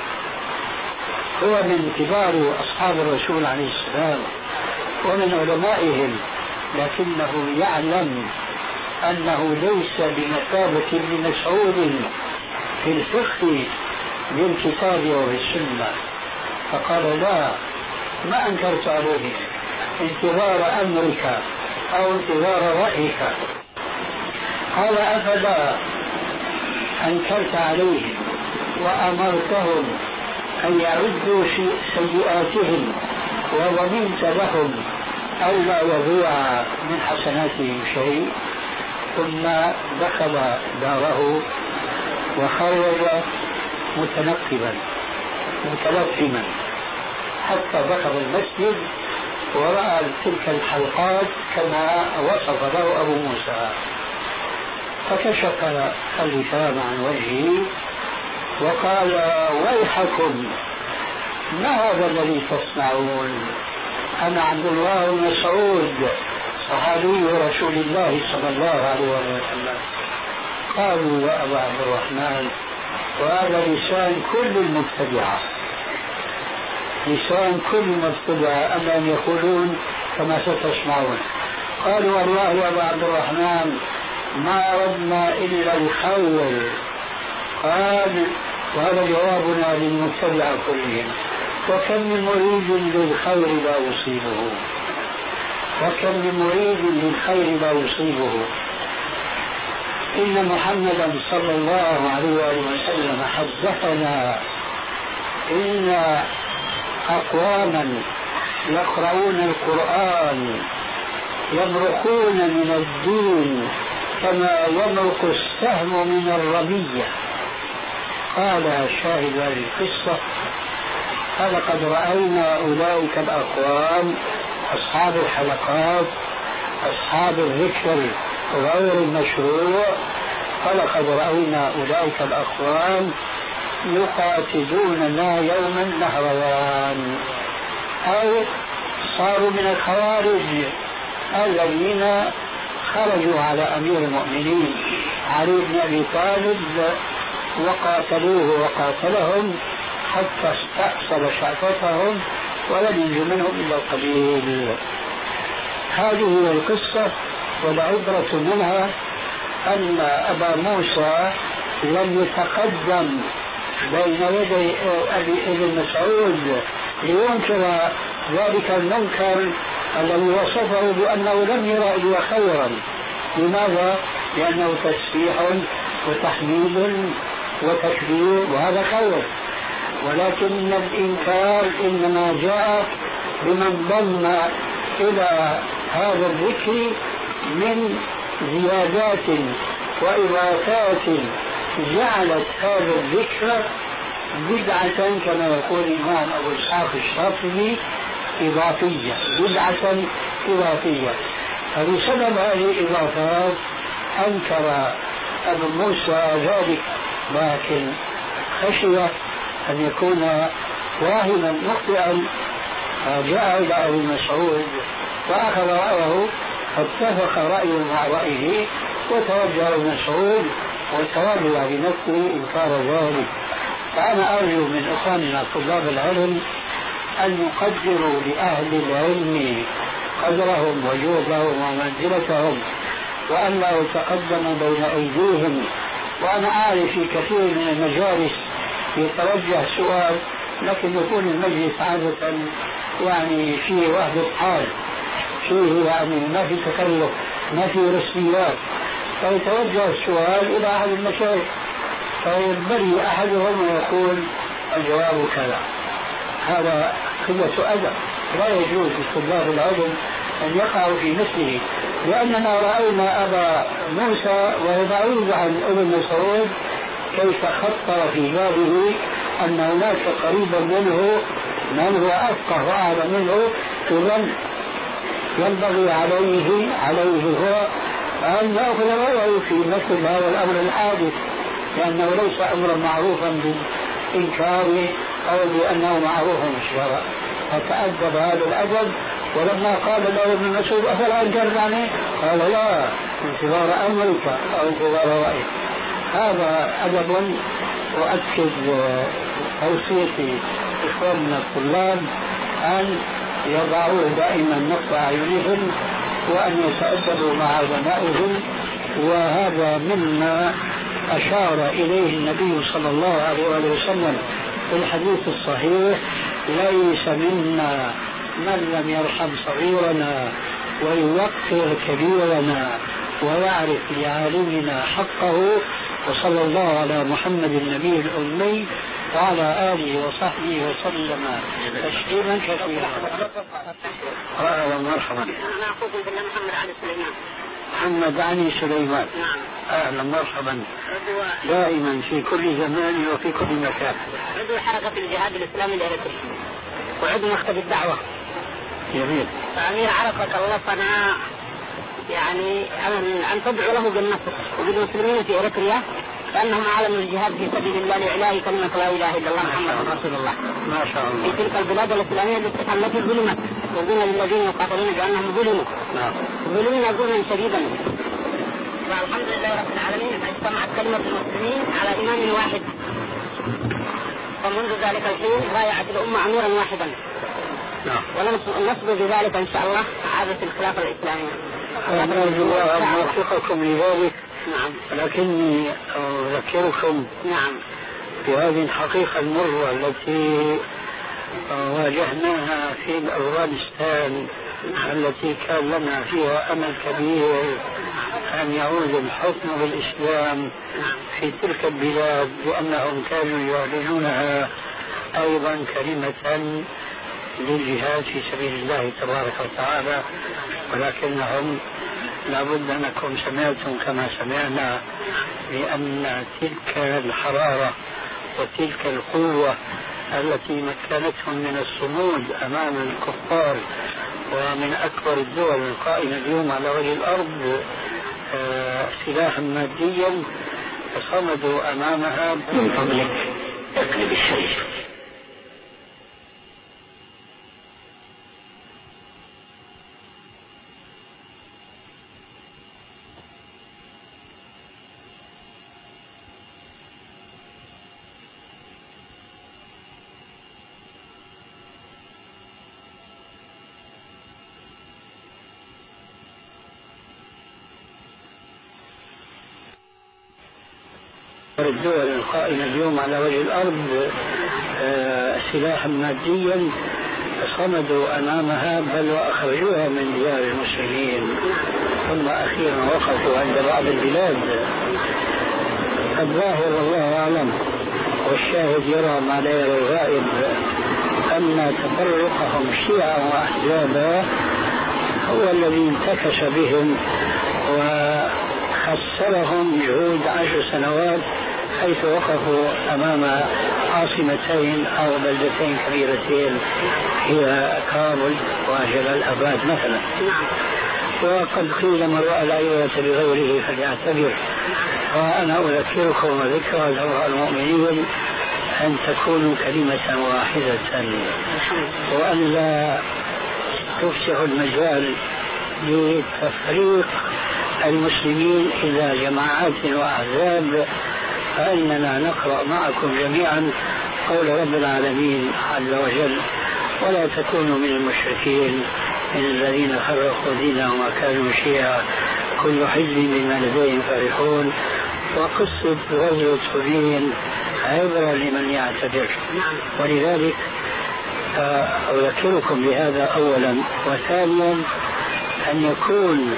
هو من كبار أصحاب الرسول عليه السلام ومن علمائهم، لكنه يعلم أنه ليس بمثابة ابن مسعود في الفقه بالكتاب وبالسنة. فقال: لا، ما أنكرت عليه، انتظار أمرك أو انتظار رأيك. قال: أفلا أنكرت عليهم وأمرتهم أن يعدوا سيئاتهم وضمنت لهم ألا يضيع من حسناتهم شيء؟ ثم دخل داره وخرج متنقبا متلثما حتى دخل المسجد ورأى تلك الحلقات كما وصف له أبو موسى، فكشف اللسان عن وجهه وقال: ويحكم، ما هذا الذي تصنعون؟ أنا عبد الله بن مسعود صحابي رسول الله صلى الله عليه وسلم. قالوا: يا أبا عبد الرحمن، وهذا لسان كل المبتدعة، لسان كل المبتدعة، أما أن يقولون كما ستسمعون. قالوا: والله يا أبا عبد الرحمن ما أردنا إلا الخير. قال: وهذا جوابنا للمبتدعة كلهم. وكم من مريد للخير لا يصيبه، وكم من مريد للخير لا يصيبه. إن محمدا صلى الله عليه وسلم حدثنا إن أقواما يقرؤون القرآن يمرقون من الدين كما يمرق السهم من الرمية. قال شاهد هذه القصة: فلقد رأينا أولئك الأقوام أصحاب الحلقات أصحاب الذكر غير المشروع، فلقد رأينا أولئك الأقوام يقاتلوننا يوم النهروان، أو صاروا من الخوارج الذين خرجوا على أمير المؤمنين علي بن أبي طالب وقاتلوه وقاتلهم حتى استأصل شعفتهم ولم ينجو منهم إلا القليل. هذه هي القصة، والعبرة منها أن أبا موسى لم يتقدم بين يدي أبي ابن مسعود لينكر ذلك المنكر الذي وصفه بأنه لم يرى إلا خيرا. لماذا؟ لأنه تسبيح وتحميد وتكبير وهذا خير، ولكن الإنكار إنما جاء بمن ضم إلى هذا الذكر من زيادات وإضافات جعلت هذا الذكر بدعة، كما يقول الإمام أبو إسحاق الشافعي: إضافية، بدعة إضافية. فبسبب هذه الإضافات أنكر أبو موسى ذلك، لكن خشي أن يكون واهما مخطئا، فجاء إلى أبي مسعود وأخذ رأيه، فاتفق رأيه مع رأيه، وتوجه ابن مسعود وتولى بنفسه إنكار ذلك. فأنا أرجو من إخواننا طلاب العلم أن يقدروا لأهل العلم قدرهم وجودهم ومنزلتهم، وأن لا يتقدموا بين أيديهم. وأنا أعرف في كثير من المجالس يتوجه سؤال، لكن يكون المجلس عادة يعني فيه وحدة حال، فيه يعني ما في تكلف، ما في رسميات، فيتوجه السؤال إلى أحد المشايخ فينبري أحدهم ويقول الجواب كذا. هذا قلة أدب، لا يجوز لطلاب العلم أن يقعوا في مثله، لأننا رأينا أبا موسى وهو بعيد عن ابن مسعود كيف خطر في باله أن هناك قريبا منه من هو أفقه وأعلم منه، إذن ينبغي عليه عليه هو أن يأخذ رأيه في مثل هذا الأمر الحادث، لأنه ليس أمرا معروفا بالإنكار أو بأنه معروف بالشرع. فتأدب هذا الأدب، ولما قال له ابن مسعود أفلا أنكرت عنه؟ قال لا، انتظار أمرك أو انتظار رأيك. هذا أدب. وأكد توصيتي إخواننا الطلاب أن يضعوا دائما نصب أعينهم وأن يتأدبوا مع علمائهم، وهذا مما أشار إليه النبي صلى الله عليه وسلم في الحديث الصحيح: ليس منا من لم يرحم صغيرنا ويوقر كبيرنا ويعرف لعالمنا حقه. وصلى الله على محمد النبي الأمي وعلى آله وصحبه وسلم تسليما كثيرا. أهلا مرحبا. أنا أخوكم بالله محمد علي سليمان. محمد علي سليمان. نعم. أهلا مرحبا. دائما في كل زمان وفي كل مكان. عضو حركة الجهاد الإسلامي الإريتري وعضو مكتب الدعوة. جميل. فأمير عرفك الله صنع يعني أن تدعو له بالنصر وبالمسلمين في إريتريا فأنهم أعلنوا الجهاد في سبيل الله لإعلاء كلمة لا إله إلا الله محمد رسول الله. ما شاء الله. في تلك البلاد الإسلامية التي ظلمت، وظلم للذين يقاتلون بأنهم ظلموا. نعم. ظلمنا ظلما شديدا. والحمد لله رب العالمين اجتمعت كلمة المسلمين على إمام واحد، ومنذ ذلك الحين بايعت الأمة أميرا واحدا. نعم. ونصب بذلك إن شاء الله عادة الخلافة الإسلامية. أرجو الله أن يوفقكم لذلك. نعم. لكني أذكركم نعم بهذه الحقيقة المرة التي واجهناها في أفغانستان، التي كان لنا فيها أمل كبير أن يعود الحكم بالإسلام في تلك البلاد، لأنهم كانوا يعلنونها أيضا كلمة للجهاد في سبيل الله تبارك وتعالى، ولكنهم لابد أنكم سمعتم كما سمعنا لأن تلك الحرارة وتلك القوة التي مكنتهم من الصمود أمام الكفار ومن أكبر الدول القائمة اليوم على وجه الأرض سلاحا ماديا فصمدوا أمامها. من فضلك اقلب الشريف. الدول القائمة اليوم على وجه الأرض سلاحا ماديا صمدوا أمامها، بل وأخرجوها من ديار المسلمين، ثم أخيرا وقفوا عند بعض البلاد. الظاهر والله أعلم والشاهد يرى ما لا يرى الغائب أن تفرقهم شيعا وأحزابا هو الذي انتكس بهم وخسرهم جهود عشر سنوات حيث وقفوا أمام عاصمتين أو بلدتين كبيرتين هي كابول وجلال آباد مثلا. نعم. وقد قيل من رأى العبرة بغيره فليعتبر. وأنا أذكركم وذكرى جمهور المؤمنين أن تكونوا كلمة واحدة، وأن لا تفتح المجال لتفريق المسلمين إلى جماعات وأحزاب، فإننا نقرأ معكم جميعا قول رب العالمين عز وجل: ولا تكونوا من المشركين من الذين فرقوا دينهم وكانوا شيعا كل حزب بما لديهم فرحون. وقصة غزوة حنين عبرة لمن يعتبر. ولذلك أذكركم بهذا أولا. وثانيا أن يكون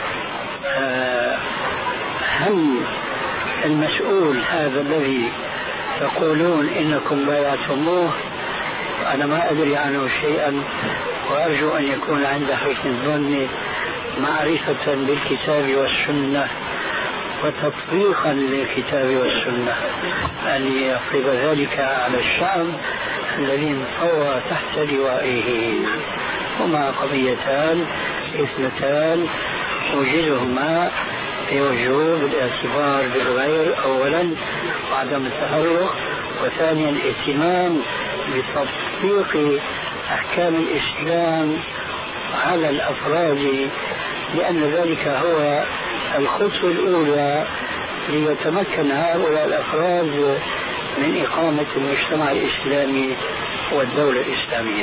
هم المسؤول هذا الذي يقولون إنكم بايعتموه، أنا ما أدري عنه شيئا، وأرجو أن يكون عند حسن الظن معرفة بالكتاب والسنة وتطبيقا للكتاب والسنة، أن يفرض ذلك على الشعب الذي انطوى تحت لوائه. هما قضيتان اثنتان أوجدهما في وجوب الاعتبار بالغير أولا وعدم التفرق، وثانيا الاهتمام بتطبيق أحكام الإسلام على الأفراد، لأن ذلك هو الخطوة الأولى ليتمكن هؤلاء الأفراد من إقامة المجتمع الإسلامي والدولة الإسلامية.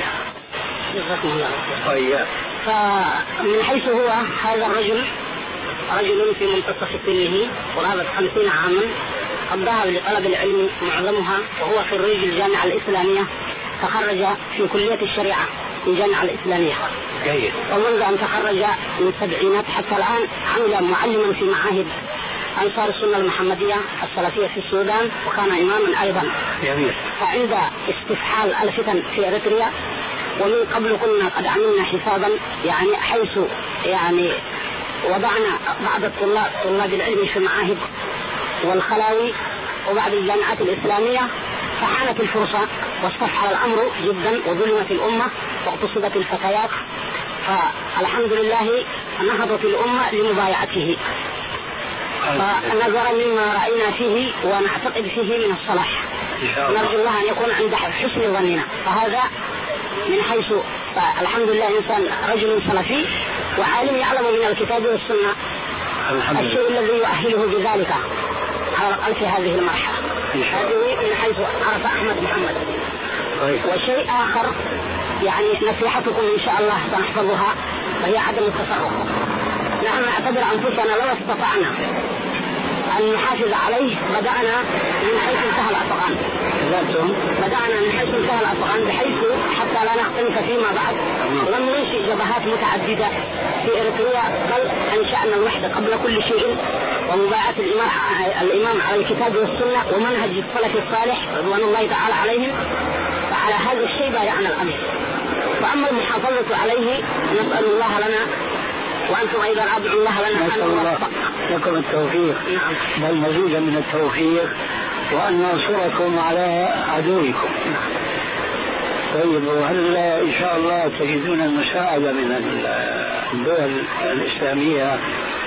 طيب. فمن حيث هو هذا الرجل رجل في منتصف سنه قرابة خمسين عاما، قضاها لطلب العلم معظمها، وهو خريج الجامعة الإسلامية، تخرج في كلية الشريعة في الجامعة الإسلامية. جيد. ومنذ أن تخرج من السبعينات حتى الآن عمل معلما في معاهد أنصار السنة المحمدية السلفية في السودان، وكان إماما أيضا. جميل. فعند استفحال الفتن في إريتريا، ومن قبل كنا قد عملنا حسابا يعني حيث يعني وضعنا بعض الطلاب طلاب العلم في المعاهد والخلاوي وبعض الجامعات الإسلامية، فحانت الفرصة واستفحل الأمر جدا وظلمت الأمة واقتصدت الفتيات، فالحمد لله نهضت الأمة لمبايعته. فنظرا مما رأينا فيه ونعتقد فيه من الصلاح، نرجو الله أن يكون عند حسن ظننا. فهذا من حيث الحمد لله إنسان رجل سلفي وعالم يعلم من الكتاب والسنة الشيء الذي يؤهله بذلك على الأقل في هذه المرحلة. هذه من حيث عرف أحمد محمد. وشيء آخر يعني نصيحتكم إن شاء الله سنحفظها، وهي عدم التفرق. نحن نعتبر أنفسنا لو استطعنا أن نحافظ عليه بدأنا من حيث انتهى الأفغان. بدأنا من حيث انتهى الأفغان بحيث حتى لا نختلف فيما بعد، لم ننشئ جبهات متعددة في إريتريا، بل أنشأنا الوحدة قبل كل شيء، ومبايعة الإمام على الكتاب والسنة ومنهج السلف الصالح رضوان الله تعالى عليهم. فعلى هذا الشيء بايعنا الأمر. فأما المحافظة عليه نسأل الله لنا وأنتم أيضا أدعوا الله لنا أن نوفق لكم التوفيق. نعم. بل مزيدا من التوفيق، وأن ننصركم على عدوكم. نعم. طيب، وهل إن شاء الله تجدون المساعدة من الدول الإسلامية؟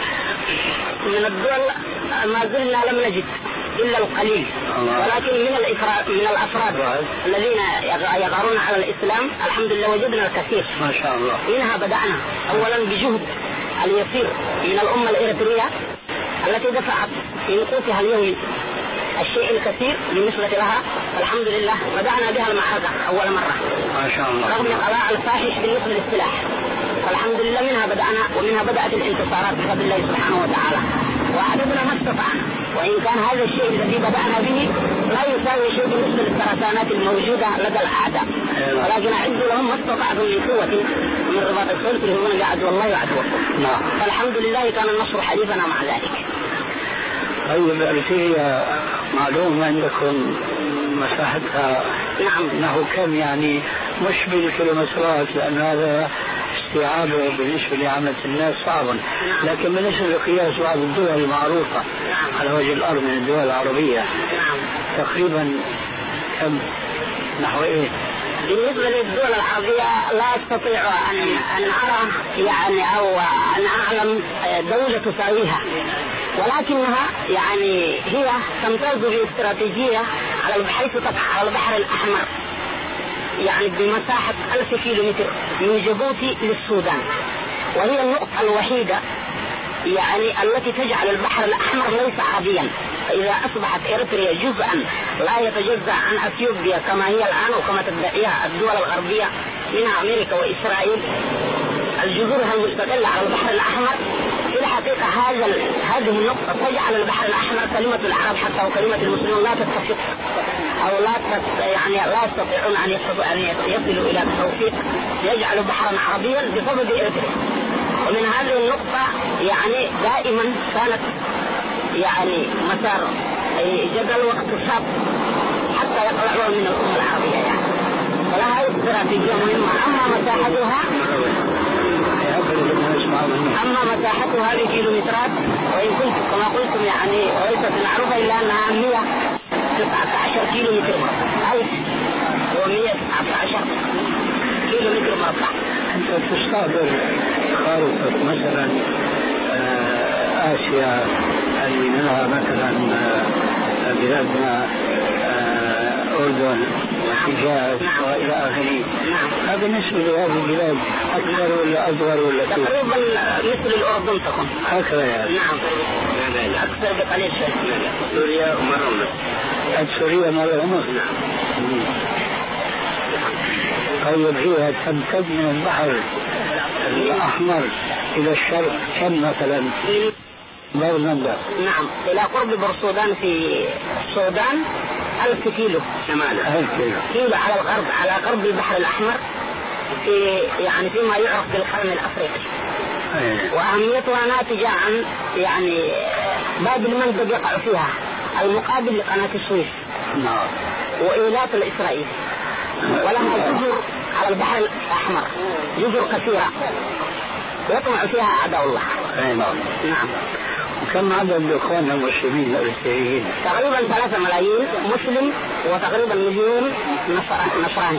من الدول ما زلنا لم نجد إلا القليل، ولكن من الإفراد من الأفراد الذين يغارون على الإسلام الحمد لله وجدنا الكثير ما شاء الله. منها بدأنا أولا بجهد اليسير من الأمة الإريترية التي دفعت في نقوطها اليوم الشيء الكثير بالنسبة لها، الحمد لله بدأنا بها المعركة أول مرة ما شاء الله، رغم القضاء الفاحش بالنسبة للسلاح، فالحمد لله منها بدأنا ومنها بدأت الانتصارات بفضل الله سبحانه وتعالى، وعددنا ما استطعنا، وإن كان هذا الشيء الذي بدأنا به لا يساوي شيء بالنسبة للسرطانات الموجودة لدى الأعداء، ولكن أعدوا لهم ما استطعتم من قوة من رباط الخيل تلهون بعدو الله وعدوكم. نعم. فالحمد لله كان النصر حليفنا مع ذلك. طيب، أريتريا معلوم عندكم مساحتها؟ نعم. أنه كم يعني مش بالكيلومترات، لأن هذا استيعابه بالنسبة لعامة الناس صعب، لكن بالنسبة لقياس بعض الدول المعروفة على وجه الأرض من الدول العربية تقريبا كم نحو إيه؟ بالنسبة للدول العربية لا أستطيع أن أن أرى يعني أو أن أعلم دولة تساويها، ولكنها يعني هي تمتاز باستراتيجية على بحيث تقع على البحر الأحمر يعني بمساحة ألف كيلومتر من جيبوتي للسودان، وهي النقطة الوحيدة يعني التي تجعل البحر الأحمر ليس عربيا. فإذا أصبحت إريتريا جزءا لا يتجزأ عن أثيوبيا كما هي الآن وكما تدعيها الدول الغربية منها أمريكا وإسرائيل الجزرها المستقلة على البحر الأحمر، في الحقيقة هذا هذه النقطة تجعل البحر الأحمر كلمة العرب حتى وكلمة المسلمين لا تتفق أو لا يعني لا يستطيعون أن يصلوا إلى توفيق يجعل بحرا عربيا بسبب إريتريا. ومن هذه النقطة يعني دائما كانت يعني مسار جدل واقتصاد حتى يطلعوا من الأمة العربية يعني، فلها استراتيجية مهمة. أما مساحتها أما مساحتها بكيلومترات، وإن كنت كما قلتم يعني وليست معروفة إلا أنها مئة وتسعة عشر كيلومتر مربع، ألف ومئة وتسعة عشر كيلومتر مربع. أنت تستعبر خارطة مثلا آسيا اللي منها مثلا بلادنا أردن وحجاز وإلى آخره، هذا بالنسبة لهذه البلاد أكثر ولا أصغر ولا كيف؟ تقريبا مثل الأردن تكون هكذا يعني. نعم أكثر بقليل شوي. سوريا مرة ونصف. سوريا مرة ونصف. نعم. طيب هي تمتد من البحر الأحمر إلى الشرق كم مثلا؟ برنامج. نعم إلى قرب بورسودان في السودان ألف كيلو شمالا. ألف كيلو. كيلو على الغرب على قرب البحر الأحمر في يعني فيما يعرف بالقرن الأفريقي. أيه. وأهميتها ناتجة عن يعني باب المنطقة يقع فيها المقابل لقناة السويس. نعم. وإيلات الإسرائيل، ولها جزر على البحر الأحمر، جزر كثيرة يطمع فيها أعداء الله. أي نعم. نعم. وكم عدد إخواننا المسلمين الإريتريين؟ تقريبا ثلاثة ملايين مسلم وتقريبا مليون نصراني.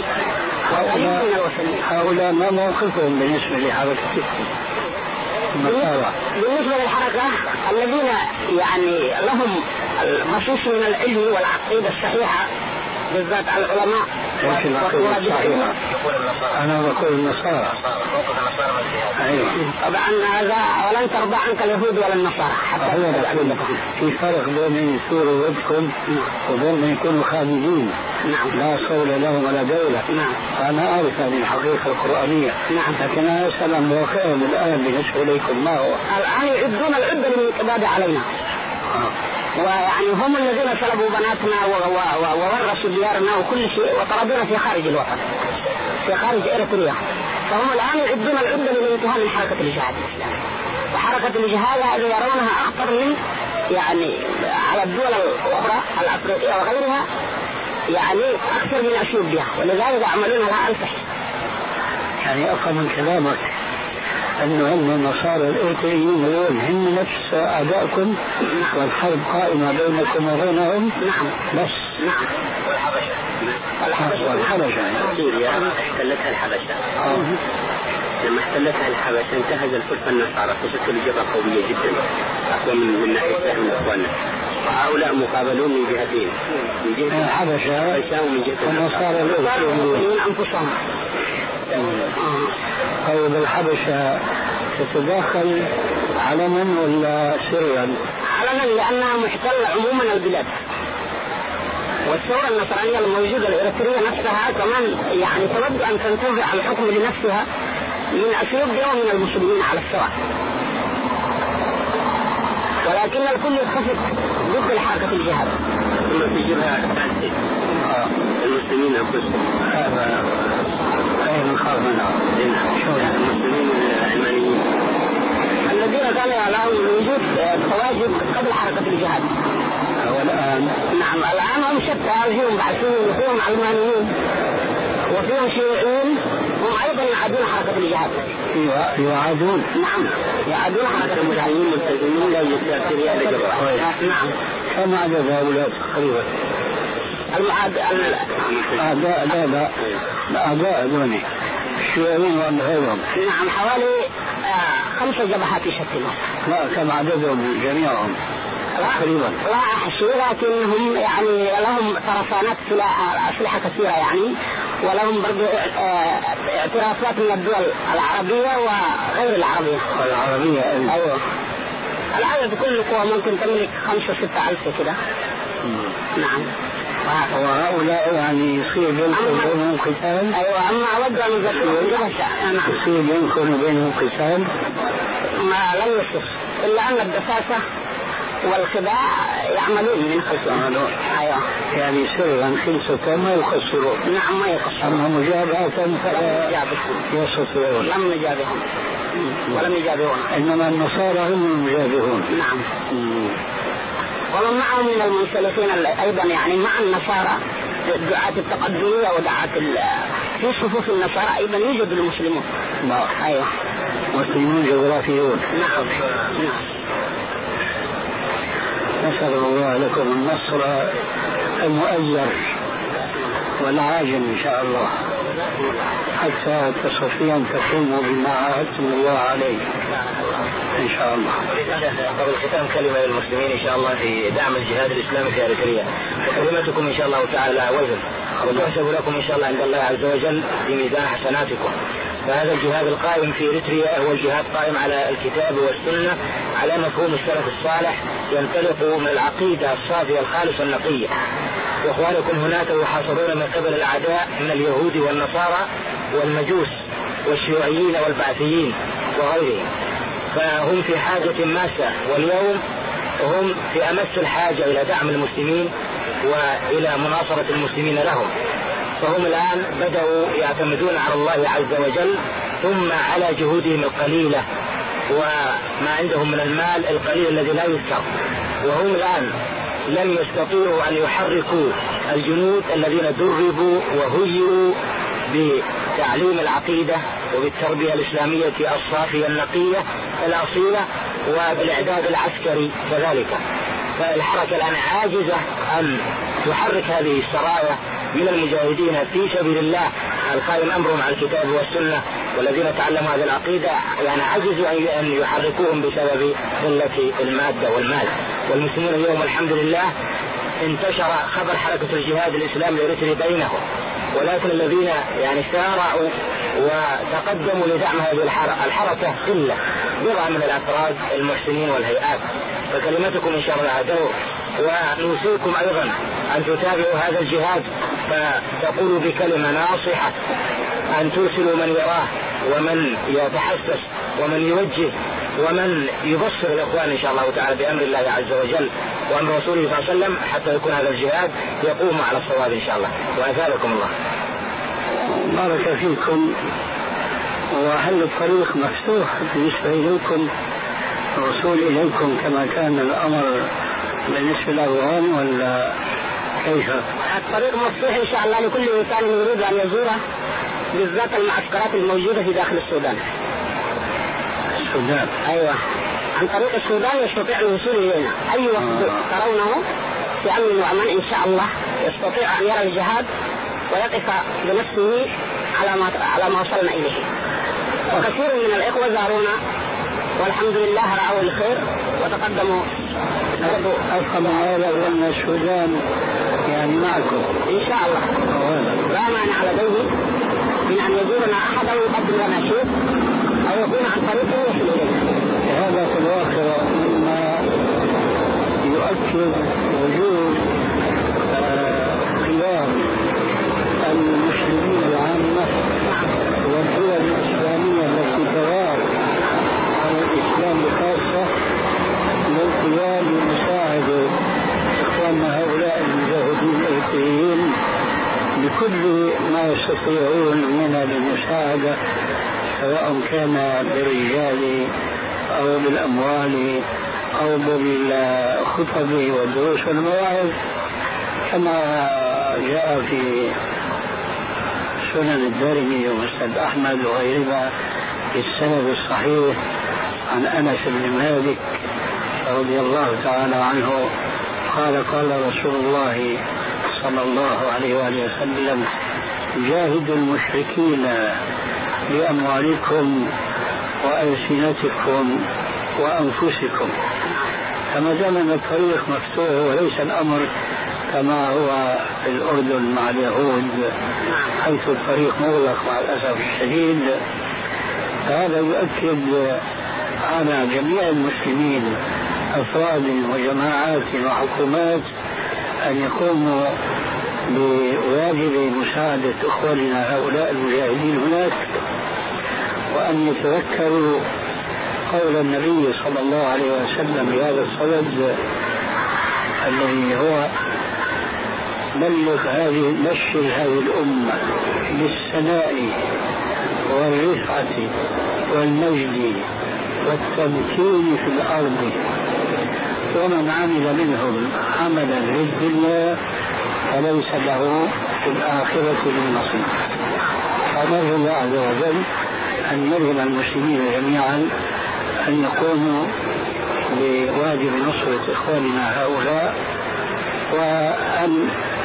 هؤلاء ما موقفهم بالنسبة لحركة النصارى؟ بالنسبة للحركة الذين يعني لهم المصوص من العلم والعقيدة الصحيحة بالذات العلماء. لكن العقيدة الصحيحة أنا بقول النصارى. أيوة. طبعا هذا ولن ترضى عنك اليهود ولا النصارى حتى في فرق بين يثوروا وجهكم وبين يكونوا خالدين. نعم. لا صول لهم ولا دولة. نعم. فأنا أعرف هذه الحقيقة القرآنية. نعم. لكن أنا أسأل عن واقعهم الآن بالنسبة إليكم ما هو؟ الآن يعدون العدة للانقضاض علينا. آه. ويعني هم الذين سلبوا بناتنا وورثوا ديارنا وكل شيء وطردونا في خارج الوطن في خارج إريتريا. فهم الآن يعدون العدة للانتهاء من حركة الجهاد الإسلامي. وحركة الجهاد هذه يرونها أخطر من يعني على الدول الأخرى الأفريقية وغيرها يعني أكثر من أثيوبيا، ولذلك يعملون لها ألف حساب. يعني أفهم من كلامك أنه هم النصارى الإريتريين اليوم هم نفس أعدائكم. نعم. والحرب قائمة بينكم وبينهم. نعم. بس. نعم. والحبشة. والحبشة سوريا احتلتها الحبشة. آه. لما احتلتها الحبشة انتهز الفرصة النصارى تشكل جبهة قوية جدا أقوى من من ناحية من إخواننا، وهؤلاء مقابلون من جهتين، من جهة الحبشة ومن جهة النصارى الإريتريين أنفسهم. طيب الحبشة تتداخل علنا ولا سرا؟ علنا لأنها محتلة عموما البلاد، والثورة النصرانية الموجودة الإريترية نفسها كمان يعني تود أن تنتزع الحكم لنفسها من أثيوبيا ومن المسلمين على السواء، ولكن الكل يتخذ ضد الحركة الجهاد. ثم في جبهة ثالثة المسلمين أنفسهم. هذا أي نخاف منها. المسلمين العلمانيين الذين كانوا لهم وجود تواجد قبل حركة الجهاد. والآن نعم الآن هم شتى، فيهم بعثيين وفيهم علمانيين وفيهم شيوعيين، هم أيضا يعادون حركة الجهاد. يعادون؟ نعم يعادون حركة الجهاد. ملتزمين لا يستأثر هذا الجبهة. نعم. كم عدد هؤلاء تقريبا؟ المعاد أعداء لا لا أعداء دوني الشيوعيين وغيرهم. نعم حوالي آه خمسة جبهات يشكلون. لا كم عددهم جميعهم؟ تقريبا لا أحصي، لكنهم يعني لهم طرفانات أسلحة كثيرة يعني، ولهم برضو اعترافات من الدول العربية وغير العربية. العربية أيوة. الآن بكل قوة ممكن تملك خمسة ستة ألف كده. نعم. وهؤلاء يعني يصير بينكم وبينهم قتال؟ أيوة. أما أود أن أذكر يصير بينكم وبينهم قتال؟ ما لم يصير إلا أن الدساسة والخداع يعملون من خلفهم. أيوة. يعني سرا خلصة ما يقصرون. نعم ما يقصرون. أما مجابهة فلا يستطيعون. لم نجابههم ولم يجابهون. إنما النصارى هم المجابهون. نعم. مم. ومن معهم من المنسلخين أيضا يعني مع النصارى دعاة التقدمية ودعاة في صفوف النصارى أيضا يوجد المسلمون. نعم. أيوة. مسلمون جغرافيون. نعم. نعم. نسأل الله لكم النصر المؤزر والعاجل إن شاء الله، حتى تستطيعون تقوموا بما عاهدتم الله عليه إن شاء الله. قبل ختام كلمة للمسلمين إن شاء الله في دعم الجهاد الإسلامي في أريتريا، وكلمتكم إن شاء الله تعالى وزن وتحسب لكم إن شاء الله عند الله عز وجل في ميزان حسناتكم. فهذا الجهاد القائم في إريتريا هو الجهاد قائم على الكتاب والسنة على مفهوم السلف الصالح، ينطلق من العقيدة الصافية الخالصة النقية. وإخوانكم هناك يحاصرون من قبل الأعداء من اليهود والنصارى والمجوس والشيوعيين والبعثيين وغيرهم، فهم في حاجة ماسة، واليوم هم في أمس الحاجة إلى دعم المسلمين وإلى مناصرة المسلمين لهم. فهم الآن بدأوا يعتمدون على الله عز وجل ثم على جهودهم القليلة وما عندهم من المال القليل الذي لا يذكر، وهم الآن لم يستطيعوا أن يحركوا الجنود الذين دربوا وهيئوا بتعليم العقيدة وبالتربية الإسلامية الصافية النقية الأصيلة وبالإعداد العسكري كذلك. فالحركة الآن عاجزة أن تحرك هذه السرايا من المجاهدين في سبيل الله القائم أمرهم على الكتاب والسنة والذين تعلموا هذه العقيدة، يعني عجزوا أن يحركوهم بسبب قلة المادة والمال. والمسلمون اليوم الحمد لله انتشر خبر حركة الجهاد الإسلامي الإريتري بينهم، ولكن الذين يعني سارعوا وتقدموا لدعم هذه الحركة قلة بضع من الأفراد المحسنين والهيئات. فكلمتكم إن شاء الله دور، ونوصيكم أيضا أن تتابعوا هذا الجهاد فتقولوا بكلمة ناصحة، أن ترسلوا من يراه ومن يتحسس ومن يوجه ومن يبصر الإخوان إن شاء الله تعالى بأمر الله عز وجل وأمر رسوله صلى الله عليه وسلم، حتى يكون هذا الجهاد يقوم على الصواب إن شاء الله. وأثابكم الله. بارك فيكم. وهل الطريق مفتوح بالنسبة إليكم، الوصول إليكم كما كان الأمر بالنسبة للأفغان ولا كيف؟ الطريق مفتوح إن شاء الله لكل إنسان يريد أن يزوره، بالذات المعسكرات الموجودة في داخل السودان. السودان؟ أيوة، عن طريق السودان يستطيع الوصول إلينا أي وقت آه. ترونه في أمن وأمان إن شاء الله يستطيع أن يرى الجهاد ويقف بنفسه على ما على ما وصلنا إليه. وكثير من الإخوة زارونا والحمد لله رأوا الخير وتقدموا. أفهم هذا أن السودان يعني معكم إن شاء الله، لا مانع لديه من أن يزورنا أحد أو يقدم لنا شيء أو يكون عن طريقه يصل إليه. هذا في الواقع مما يؤكد وجود خلاف المسلمين العامة والدول الإسلامية التي تغار على الإسلام بخاصة للقيام بمساعدة إخواننا هؤلاء المجاهدين الإريتريين بكل ما يستطيعون من المساعدة، سواء كان بالرجال أو بالأموال أو بالخطب والدروس والمواعظ، كما جاء في سنن الدارمي ومسند أحمد وغيرها بالسند الصحيح عن أنس بن مالك رضي الله تعالى عنه قال قال رسول الله صلى الله عليه وآله وسلم جاهدوا المشركين بأموالكم وألسنتكم وأنفسكم. فما دام الطريق مفتوح وليس الأمر كما هو في الأردن مع اليهود حيث الطريق مغلق مع الأسف الشديد، فهذا يؤكد على جميع المسلمين أفراد وجماعات وحكومات أن يقوموا بواجب مساعدة إخواننا هؤلاء المجاهدين هناك، وأن يتذكروا قول النبي صلى الله عليه وسلم بهذا الصدد الذي هو بلغ هذه بشر هذه الأمة بالثناء والرفعة والمجد والتمكين في الأرض، ومن عمل منهم عملا للدنيا فليس له في الآخرة من نصيب. فنرجو الله عز وجل أن يلهم المسلمين جميعا أن يقوموا بواجب نصرة إخواننا هؤلاء، وأن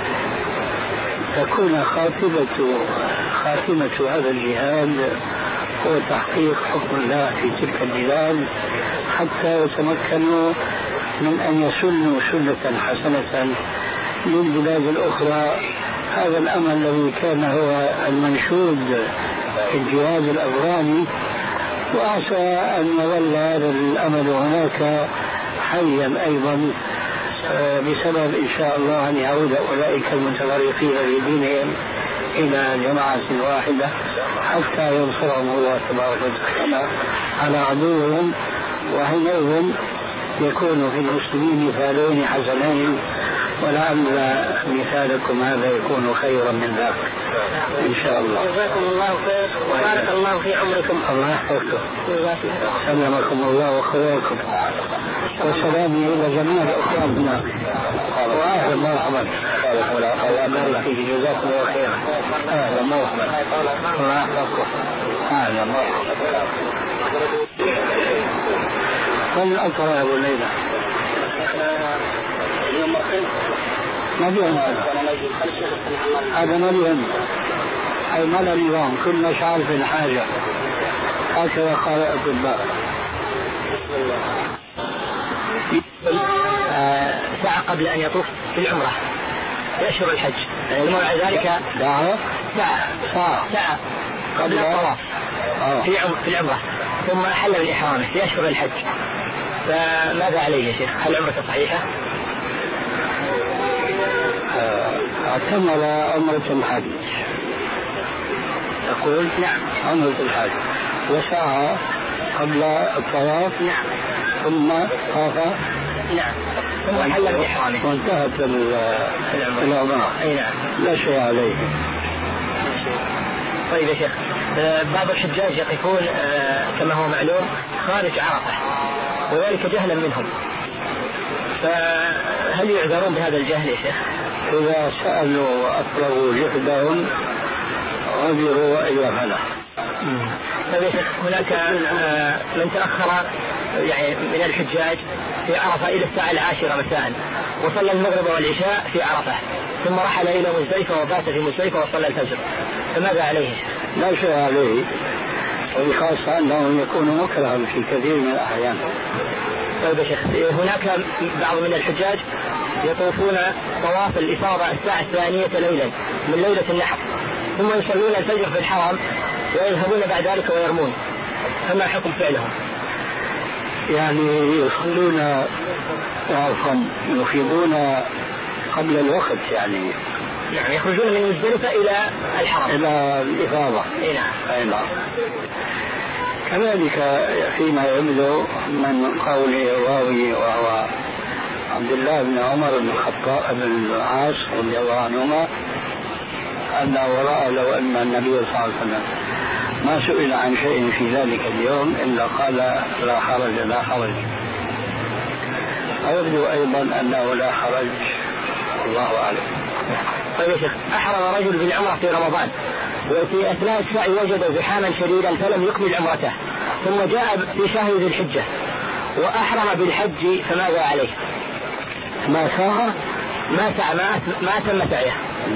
تكون خاتمة خاتمة هذا الجهاد هو تحقيق حكم الله في تلك البلاد حتى يتمكنوا من أن يسنوا سنة حسنة للبلاد الأخرى. هذا الأمل الذي كان هو المنشود في الجهاد الأفغاني، وعسى أن يظل هذا الأمل هناك حيا أيضا بسبب إن شاء الله أن يعود أولئك المتفرقين في دينهم إلى جماعة واحدة حتى ينصرهم الله تبارك وتعالى على عدوهم، وحينئذ يكون في المسلمين مثالين حسنين، ولعل مثالكم هذا يكون خيرا من ذاك إن شاء الله. جزاكم الله خير وبارك الله في عمركم. الله يحفظكم. سلمكم الله وخيركم، وسلامي إلى جميع الأخوان هنا، وأهلا مرحبا. الله فيه جزاكم الله خيرا. أهلا مرحبا. الله يحفظكم. أهلا مرحبا. من الأطهر يا أبو ليلى؟ ما بيهم هذا ما بيهم، أي ما له نظام، كل مش عارف الحاجة، هكذا قال الأطباء. ساعة قبل أن يطوف في العمرة في أشهر الحج، الموضع ذلك ساعة ساعة ساعة ساعة قبل الطواف في في العمرة، ثم أحل بالإحرام في أشهر الحج، فماذا عليه يا شيخ؟ هل عمرته صحيحة؟ اعتمر عمرة الحج، تقول نعم عمرة الحج وسعى قبل الطواف، نعم ثم طاف، نعم ثم حل بإحرامه وانتهت العمرة. أي نعم لا شيء عليه. طيب يا شيخ، بعض الحجاج يقفون كما هو معلوم خارج عرفة وذلك جهلا منهم، فهل يعذرون بهذا الجهل يا شيخ؟ إذا سألوا وأطلبوا جهدهم عذروا وإلا فلا. طيب يا شيخ، هناك من تأخر يعني من الحجاج في عرفة إلى الساعة العاشرة مساء، وصلى المغرب والعشاء في عرفة، ثم رحل إلى مزدلفة وبات في مزدلفة وصلى الفجر، فماذا عليه؟ لا شيء عليه، وبخاصة أنه يكون مكرها في كثير من الأحيان. طيب يا شيخ، هناك بعض من الحجاج يطوفون طواف الإفاضة الساعة الثانية ليلا من ليلة النحر، ثم يصلون الفجر في الحرم ويذهبون بعد ذلك ويرمون، فما حكم فعلهم؟ يعني يصلون عفوا يفيضون قبل الوقت، يعني يعني يخرجون من مزدلفة إلى الحرم إلى الإفاضة. أي نعم. أي نعم. كذلك فيما يبدو من قول الراوي وهو عبد الله بن عمر بن الخطاب بن العاص رضي الله عنهما أنه رأى لو أن النبي صلى الله عليه وسلم ما سئل عن شيء في ذلك اليوم إلا قال لا حرج لا حرج، ويبدو أيضا أنه لا حرج، الله أعلم. طيب يا شيخ، أحرم رجل بالعمرة في رمضان وفي أثناء السعي وجد زحاما شديدا فلم يكمل عمرته، ثم جاء في شهر ذي الحجة وأحرم بالحج، فماذا عليه؟ ما ساغ ما سعى ما ما تم سعيه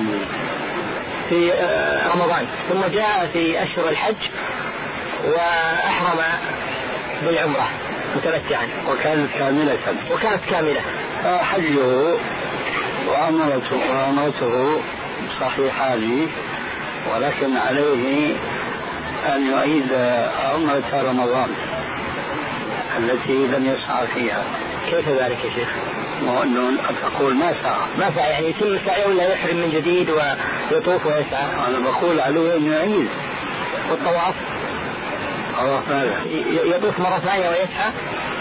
في رمضان، ثم جاء في أشهر الحج وأحرم بالعمرة متمتعا وكانت كاملة وكانت كاملة حجه وعمرته وعمرته صحيحان، ولكن عليه أن يعيد عمرة رمضان التي لم يسعى فيها. كيف ذلك يا شيخ؟ وأنه أقول ما سعى ما سعى يعني يتم سعيه ولا يحرم من جديد ويطوف ويسعى؟ أنا بقول عليه أن يعيد. والطواف طواف ماذا؟ يطوف مرة ثانية ويسعى.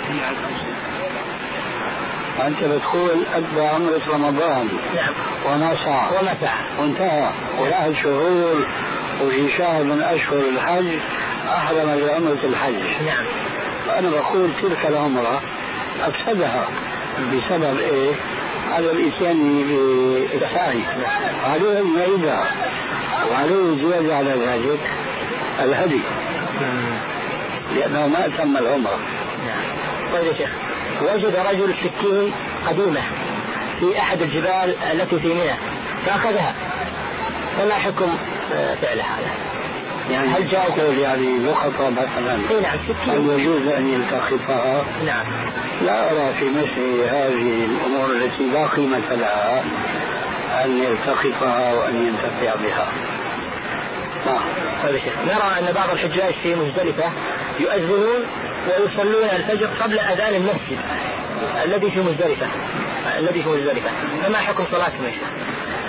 أنت بتقول أدى عمرة رمضان. نعم. وما سعى وما سعى وانتهى وله شهور، وفي شهر من أشهر الحج أحرم بعمرة الحج. نعم. فأنا بقول تلك العمرة أفسدها بسبب إيه؟ على الإتيان بالسعي، عليه أن يعيدها، وعليه زيادة على ذلك الهدي لأنه ما أتم العمرة. طيب يا شيخ، وجد رجل سكين قديمة في أحد الجبال التي في منى فأخذها، فما حكم فعل هذا؟ يعني هل جاء يعني لقطة مثلا؟ اي نعم. هل يجوز أن يلتقطها؟ نعم. لا أرى في مثل هذه الأمور التي لا قيمة لها أن يلتقطها وأن ينتفع بها. طيب يا شيخ، نرى أن بعض الحجاج في مزدلفة يؤذنون ويصلون الفجر قبل أذان المسجد الذي في مزدلفة الذي في مزدلفة فما حكم صلاتهم يا شيخ؟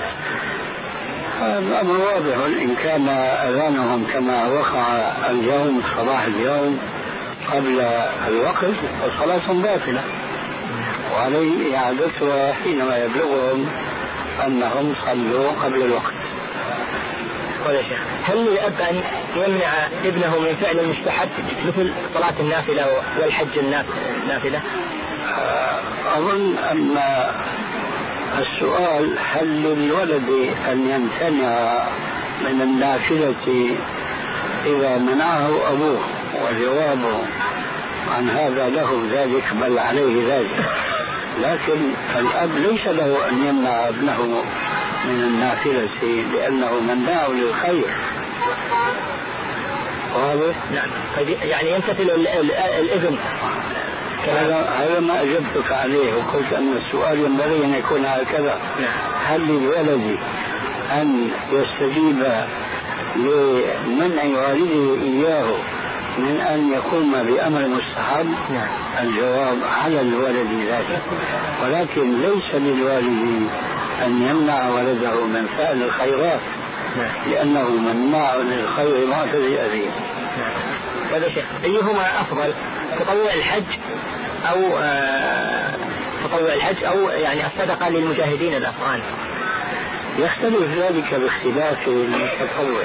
الأمر واضح، إن كان أذانهم كما وقع اليوم صباح اليوم قبل الوقت فصلاتهم باطلة، وعليه إعادتها حينما يبلغهم أنهم صلوا قبل الوقت. قال يا شيخ، هل للأب أن يمنع ابنه من فعل المستحب مثل صلاة النافلة والحج النافلة؟ أظن أن السؤال هل للولد أن يمتنع من النافلة إذا منعه أبوه، وجوابه عن هذا له ذلك بل عليه ذلك، لكن الأب ليس له أن يمنع ابنه من النافلة لأنه مناع للخير. واضح؟ نعم. يعني يمتثل الابن. هذا ما أجبتك عليه وقلت أن السؤال ينبغي أن يكون هكذا. نعم. هل للولد أن يستجيب لمنع والده إياه من أن يقوم بأمر مستحب؟ نعم. الجواب على الولد ذلك، ولكن ليس للوالد أن يمنع ولده من فعل الخيرات. نعم. لأنه مناع للخير معتدي أبيه. هذا شيخ، أيهما أفضل، تطوع الحج أو آه تطوع الحج أو يعني الصدقة للمجاهدين الأفغان؟ يختلف ذلك باختلاف التطوع،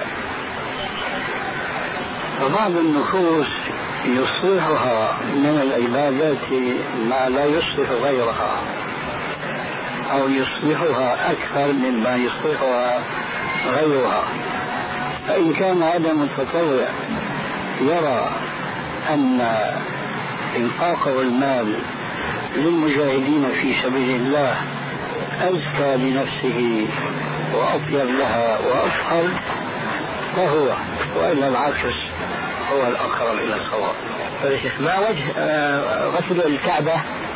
فبعض النفوس يصلحها من العبادات ما لا يصلح غيرها، أو يصلحها أكثر مما يصلحها غيرها. فإن كان هذا المتطوع يرى أن إنفاقه المال للمجاهدين في سبيل الله أزكى لنفسه وأطيب لها وأفضل فهو، وإلا العكس هو الأقرب إلى الصواب. طيب شيخ، ما وجه غسل الكعبة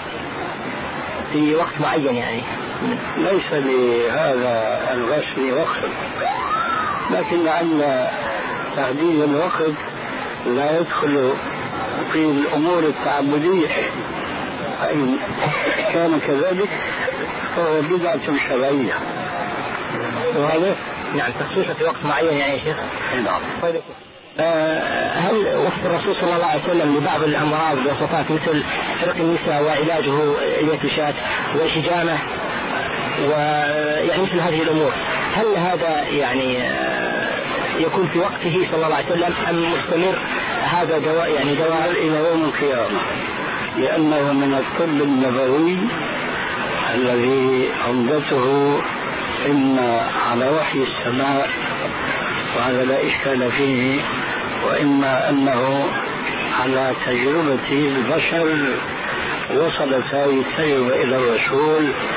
في وقت معين؟ يعني ليس لهذا الغسل وقت، لكن لعل تحديد الوقت لا يدخل في الأمور التعبدية، فإن كان كذلك فهو بدعة شرعية. وهذا نعم تخصيصه في وقت معين يعني يا شيخ. نعم. طيب هل وصف الرسول صلى الله عليه وسلم لبعض الأمراض والوصفات مثل حرق النساء وعلاجه الانتشات والشجامة ويعني مثل هذه الأمور، هل هذا يعني يكون في وقته صلى الله عليه وسلم أم مستمر هذا دواء يعني دواء إلى يوم القيامة؟ لأنه من الطب النبوي الذي عمدته إما على وحي السماء وهذا لا إشكال فيه، وإما أنه على تجربة البشر وصلت هذه التجربة إلى الرسول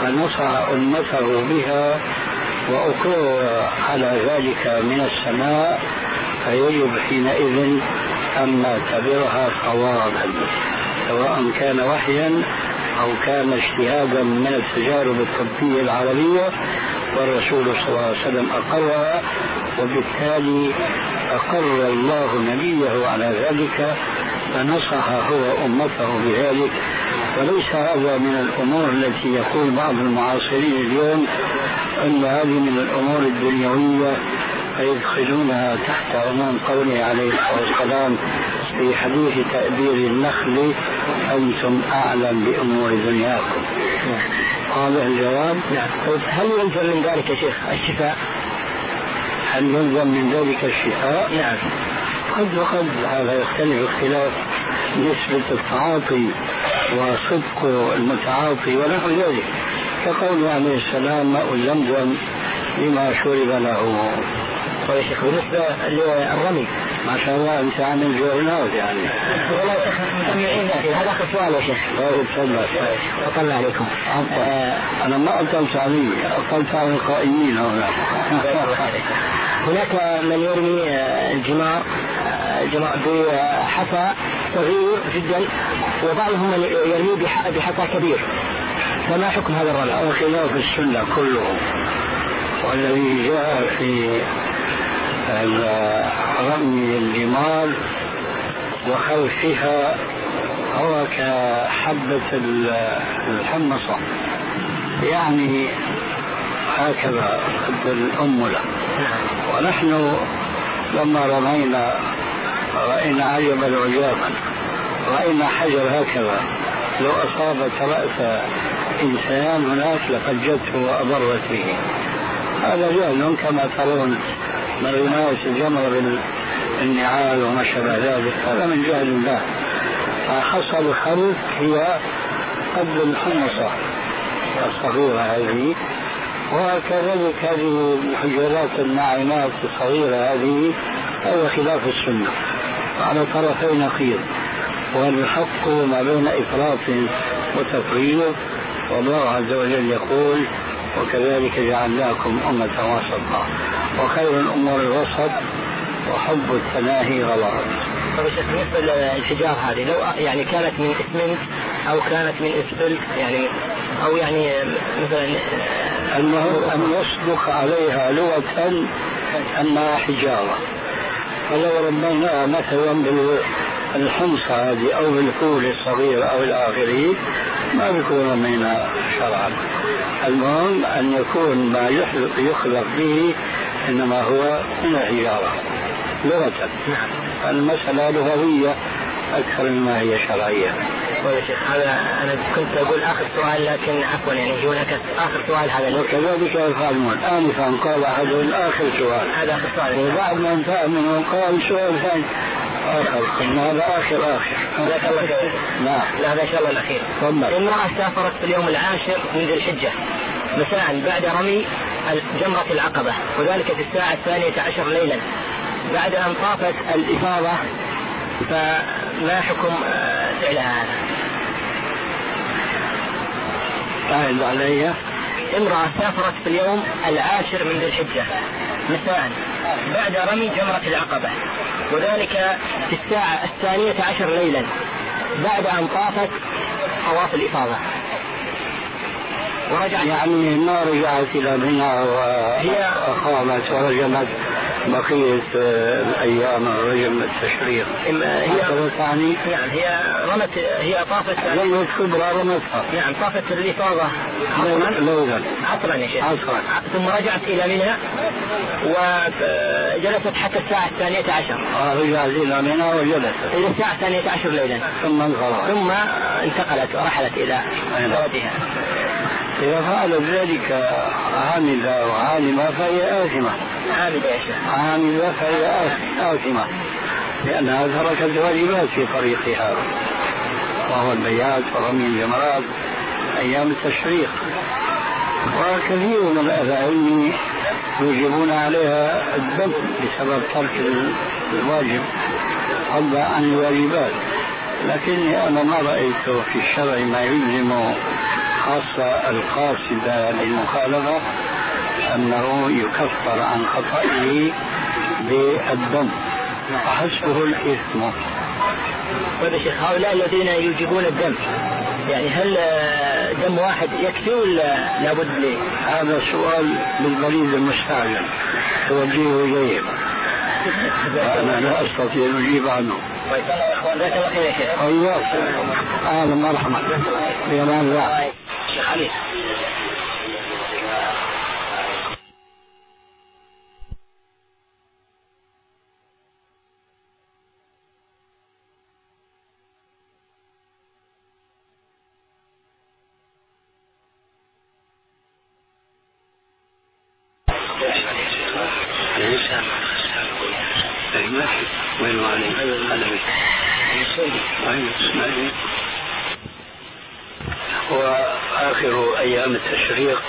فنصح أمته بها وأقر على ذلك من السماء، فيجب حينئذ أن نعتبرها صوابا، سواء كان وحيا أو كان اجتهادا من التجارب الطبية العربية، والرسول صلى الله عليه وسلم أقرها، وبالتالي أقر الله نبيه على ذلك فنصح هو أمته بذلك. وليس هذا من الأمور التي يقول بعض المعاصرين اليوم أن هذه من الأمور الدنيوية فيدخلونها تحت عموم قوله عليه الصلاة والسلام في حديث تأبير النخل: أنتم أعلم بأمور دنياكم. هذا الجواب. نعم. هل يلزم من ذلك يا شيخ الشفاء؟ هل يلزم من ذلك الشفاء؟ نعم. قد وقد، هذا يختلف اختلاف نسبة التعاطي وصدق المتعاطي ونحو ذلك، كقول عليه السلام: ماء زمزم لما شرب له. طيب يا شيخ، بالنسبة للرمي ما شاء الله أنت عامل جورنال يعني. والله يا شيخ مستمعين، هذا آخر سؤال يا شيخ. طيب تفضل. أطلع عليكم. آه أنا ما أطلت عليه، أطلت على القائمين هنا. هناك من يرمي الجمار بحصى صغير جدا، وبعضهم يرمي بحصى كبير، فما حكم هذا الرمي؟ هذا خلاف السنة كله، والذي جاء في رمي الجمار وخلفها هو كحبة الحمصة، يعني هكذا قد الأملة. ونحن لما رمينا رأينا عجبا عجابا، رأينا حجر هكذا لو أصابت رأس إنسان هناك لفجته وأضرت به. هذا جهل كما ترون من رماية الجمر بالنعال وما شابه ذلك، هذا من جهل الله. فحصى الخلف هي قد الحمصة الصغيرة هذه، وكذلك هذه الحجرات الناعمات الصغيرة هذه، هذا خلاف السنة على طرفي نقيض، والحق ما بين إفراط وتفريط. والله عز وجل يقول: وكذلك جعلناكم أمة وسطا وخير الأمور الوسط وحب التناهي غلط. طيب الشيخ، بالنسبة للحجار هذه لو يعني كانت من إسمنت أو كانت من إسفلت يعني، أو يعني مثلا أنه أن يصدق عليها لغة أنها حجارة، فلو رميناها مثلا بالحمصة هذه أو بالفول الصغير أو الآخرين ما بيكون رمينا شرعا. المهم أن يكون ما يخلق به إنما هو من الحجارة لغة. المسألة لغوية أكثر مما هي شرعية. طيب يا شيخ، هذا أنا كنت أقول آخر سؤال، لكن عفوا يعني هناك آخر سؤال هذا. وكذلك يفعلون. آنفا قال أحدهم آخر سؤال، هذا آخر سؤال، وبعد ما انتهى منه قال سؤال ثاني آخر، قلنا هذا آخر آخر. جزاك الله خير. نعم. لا هذا إن شاء الله الأخير. امرأة سافرت في اليوم العاشر من ذي الحجة مساء بعد رمي جمرة العقبة، وذلك في الساعة الثانية عشر ليلا بعد أن طافت الإفاضة، فما حكم فعلها هذا؟ قاعد عليها. امرأة سافرت في اليوم العاشر من ذي الحجة مساء بعد رمي جمرة العقبة، وذلك في الساعة الثانية عشر ليلا بعد أن طافت طواف الإفاضة ورجعت، يعني ما رجعت إلى منى وأقامت ورجمت بقية الأيام الرجم التشريق. هي يعني يعني هي رمت هي طافت رمت كبرى رمتها، يعني طافت الإفاضة عصرا عصرا يا شيخ، ثم رجعت إلى منى وجلست حتى الساعة الثانية عشر. آه رجعت إلى منى وجلست إلى الساعة الثانية عشر ليلا، ثم انصرفت ثم انتقلت ورحلت إلى بلدها. إذا فعلت ذلك عاملة وعالمة فهي آثمة. عاملة يا شيخ، عاملة فهي آثمة، لأنها تركت واجبات في طريقها، وهو البيات ورمي الجمرات أيام التشريق. وكثير من الأهل يوجبون عليها الذنب بسبب ترك الواجب فضلا عن الواجبات، لكني أنا ما رأيت في الشرع ما يلزم الخاصة القاصدة للمخالفة أنه يكفر عن خطئه بالدم وحسبه الإثم. طيب يا شيخ، هؤلاء الذين يوجبون الدم يعني هل دم واحد يكفي ولا لابد لي؟ هذا سؤال بالبريد المستعجل توجهه إليه وأنا لا أستطيع أن أجيب عنه. طيب يا إخوان جزاك الله خير يا شيخ. أيوة أهلا مرحبا يا مان الله شيخ علي. وين علي هذا وآخر أيام التشريق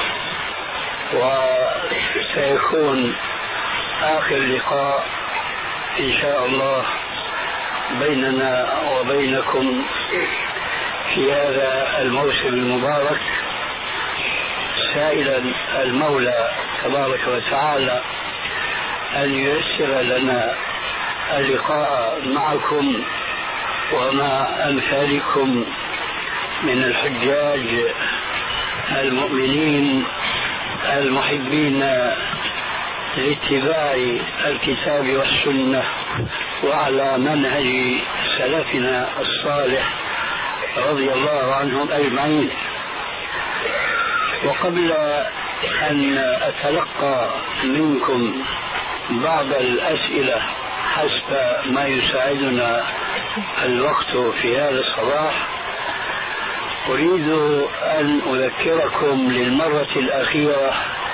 وسيكون آخر لقاء إن شاء الله بيننا وبينكم في هذا الموسم المبارك، سائلا المولى تبارك وتعالى أن ييسر لنا اللقاء معكم ومع أمثالكم من الحجاج المؤمنين المحبين لاتباع الكتاب والسنة وعلى منهج سلفنا الصالح رضي الله عنهم أجمعين. وقبل أن أتلقى منكم بعض الأسئلة حسب ما يساعدنا الوقت في هذا الصباح، أريد أن أذكركم للمرة الأخيرة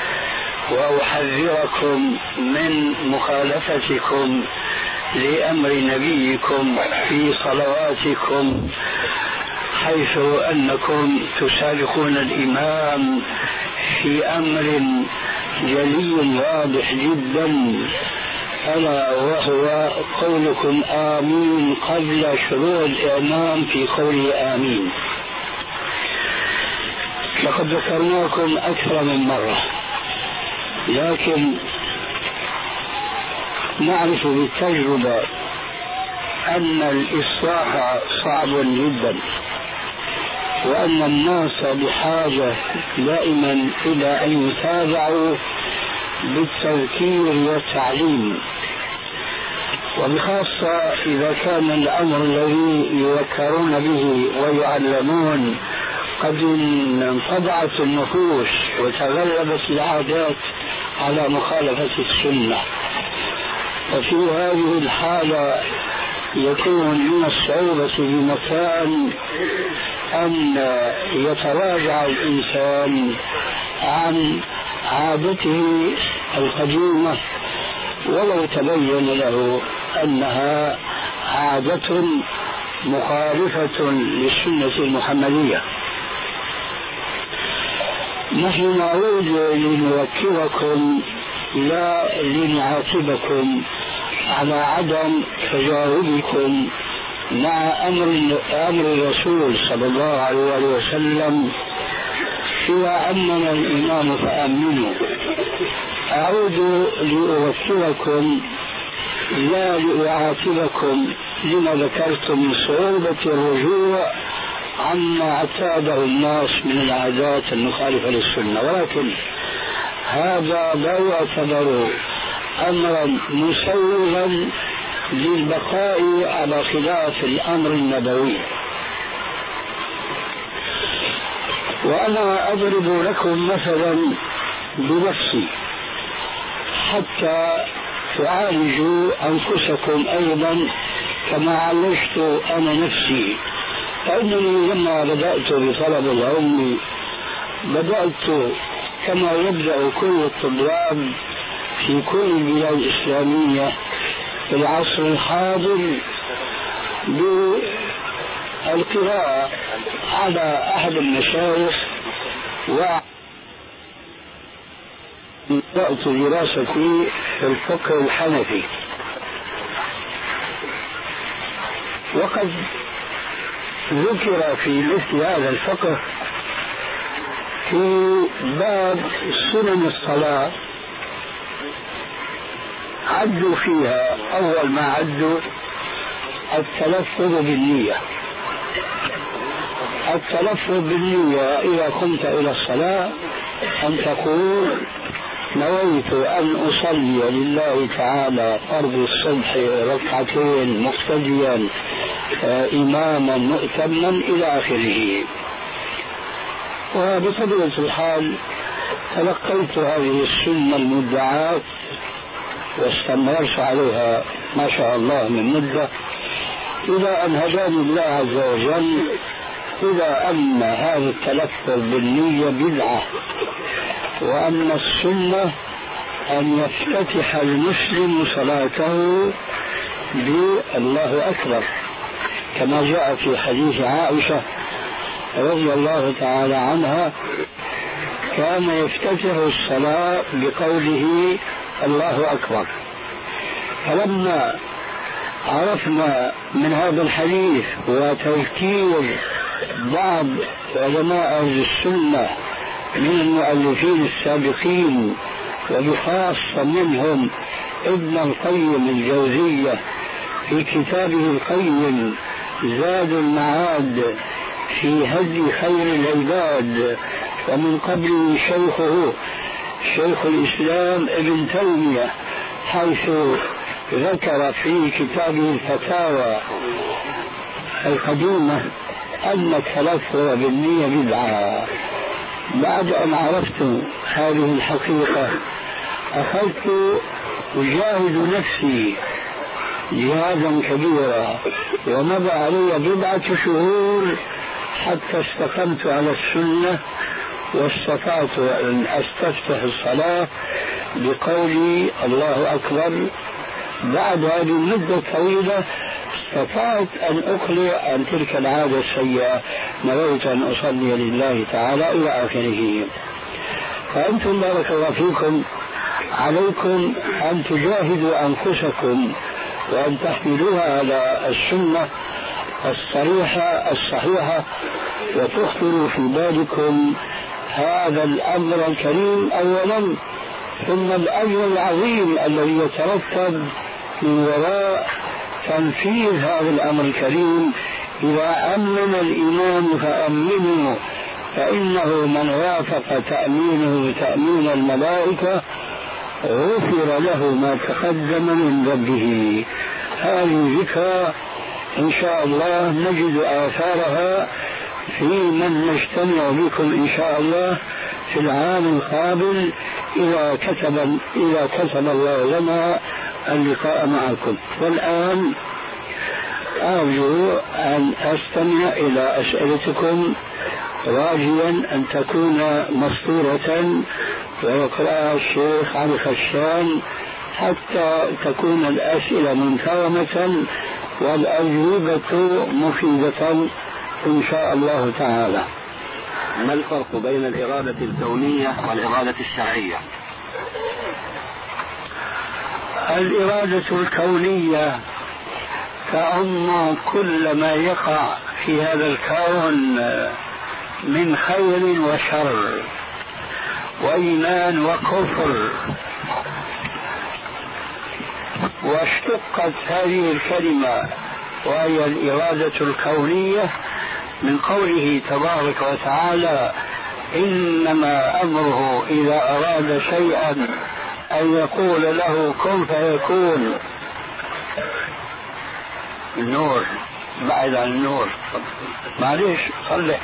وأحذركم من مخالفتكم لأمر نبيكم في صلواتكم، حيث أنكم تسابقون الإمام في أمر جلي واضح جدا، ألا وهو قولكم آمين قبل شروع الإمام في قوله آمين. لقد ذكرناكم أكثر من مرة، لكن نعرف بالتجربة أن الإصلاح صعب جدا، وأن الناس بحاجة دائما إلى أن يتابعوا بالتذكير والتعليم، وبخاصة إذا كان الأمر الذي يذكرون به ويعلمون قد انطبعت النفوس وتغلبت العادات على مخالفة السنة. وفي هذه الحالة يكون من الصعوبة بمكان أن يتراجع الإنسان عن عادته القديمة ولو تبين له أنها عادة مخالفة للسنة المحمدية. نحن نعود لنذكركم لا لنعاقبكم على عدم تجاوبكم مع أمر أمر الرسول صلى الله عليه وسلم إذا أمن الإمام فأمنوا. أعود لأذكركم لا لأعاقبكم لما ذكرتم من صعوبة الرجوع عما اعتاده الناس من العادات المخالفة للسنة، ولكن هذا لا يعتبر أمرا مسوغا للبقاء على خلاف الأمر النبوي. وأنا أضرب لكم مثلا بنفسي حتى تعالجوا أنفسكم أيضا كما عالجت أنا نفسي، فإنني لما بدأت بطلب العلم بدأت كما يبدأ كل الطلاب في كل البلاد الإسلامية في العصر الحاضر بالقراءة على أحد المشايخ، وبدأت دراستي في الفقه الحنفي. وقد ذكر في مثل هذا الفقه في باب سنن الصلاة عدوا فيها أول ما عدوا التلفظ بالنية. التلفظ بالنية إذا قمت إلى الصلاة أن تقول نويت أن أصلي لله تعالى فرض الصبح ركعتين مقتديا إماما مؤتما إلى آخره. وبطبيعة الحال تلقيت هذه السنة المدعاة واستمرت عليها ما شاء الله من مدة، إلى أن هداني الله عز وجل إلى أن هذا التلفظ بالنية بدعة، وأن السنة أن يفتتح المسلم صلاته بالله أكبر، كما جاء في حديث عائشة رضي الله تعالى عنها كان يفتتح الصلاة بقوله الله أكبر. فلما عرفنا من هذا الحديث وتذكير بعض علماء أهل السنة من المؤلفين السابقين وبخاصة منهم ابن القيم الجوزية في كتابه القيم زاد المعاد في هدي خير العباد، ومن قبله شيخه شيخ الإسلام ابن تيمية حيث ذكر في كتابه الفتاوى القديمة أن التلفظ بالنية بدعة. بعد أن عرفت هذه الحقيقة أخذت أجاهد نفسي جهادا كبيرا، ومضى علي بضعة شهور حتى استقمت على السنة واستطعت أن أستفتح الصلاة بقولي الله أكبر. بعد هذه المدة الطويلة استطعت أن أقلع عن تلك العادة السيئة، نويت أن أصلي لله تعالى إلى آخره. فأنتم بارك الله فيكم عليكم أن تجاهدوا أنفسكم وأن تحملوها على السنة الصريحة الصحيحة، وتخطروا في بالكم هذا الأمر الكريم أولا، ثم الأجر العظيم الذي يترتب من وراء تنفيذ هذا الأمر الكريم. إذا أمن الإمام فأمنوا، فإنه من وافق تأمينه تأمين الملائكة غفر له ما تقدم من ذنبه. هذه ذكرى إن شاء الله نجد آثارها في من نجتمع بكم إن شاء الله في العام القابل إذا كتب إذا كتب الله لنا اللقاء معكم. والآن أرجو أن أستمع إلى أسئلتكم راجيا أن تكون مسطورة ويقرأها الشيخ علي خشان حتى تكون الأسئلة منتظمة والأجوبة مفيدة إن شاء الله تعالى. ما الفرق بين الإرادة الكونية والإرادة الشرعية؟ الإرادة الكونية تعم كل ما يقع في هذا الكون من خير وشر وإيمان وكفر. واشتقت هذه الكلمة وهي الإرادة الكونية من قوله تبارك وتعالى إنما أمره إذا أراد شيئا أن يقول له كن فيكون. النور بعد عن النور معليش صلح.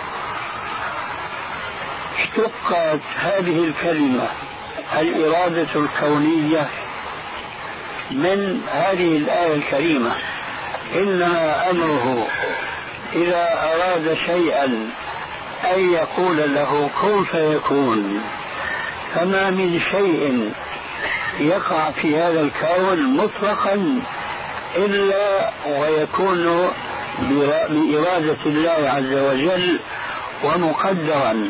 اشتقت هذه الكلمة الإرادة الكونية من هذه الآية الكريمة إنما أمره إذا أراد شيئا أن يقول له كن فيكون. فما من شيء يقع في هذا الكون مطلقا إلا ويكون بإرادة الله عز وجل ومقدرا.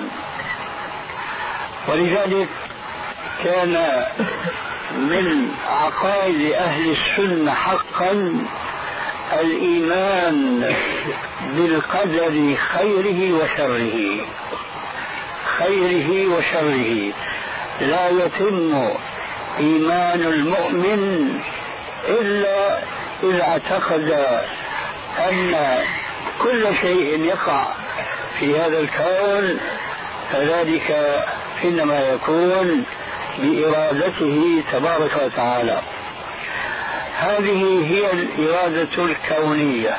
ولذلك كان من عقائد أهل السنة حقا الإيمان بالقدر خيره وشره. خيره وشره. لا يتم إيمان المؤمن إلا إذا اعتقد أن كل شيء يقع في هذا الكون فذلك إنما يكون بإرادته تبارك وتعالى. هذه هي الإرادة الكونية،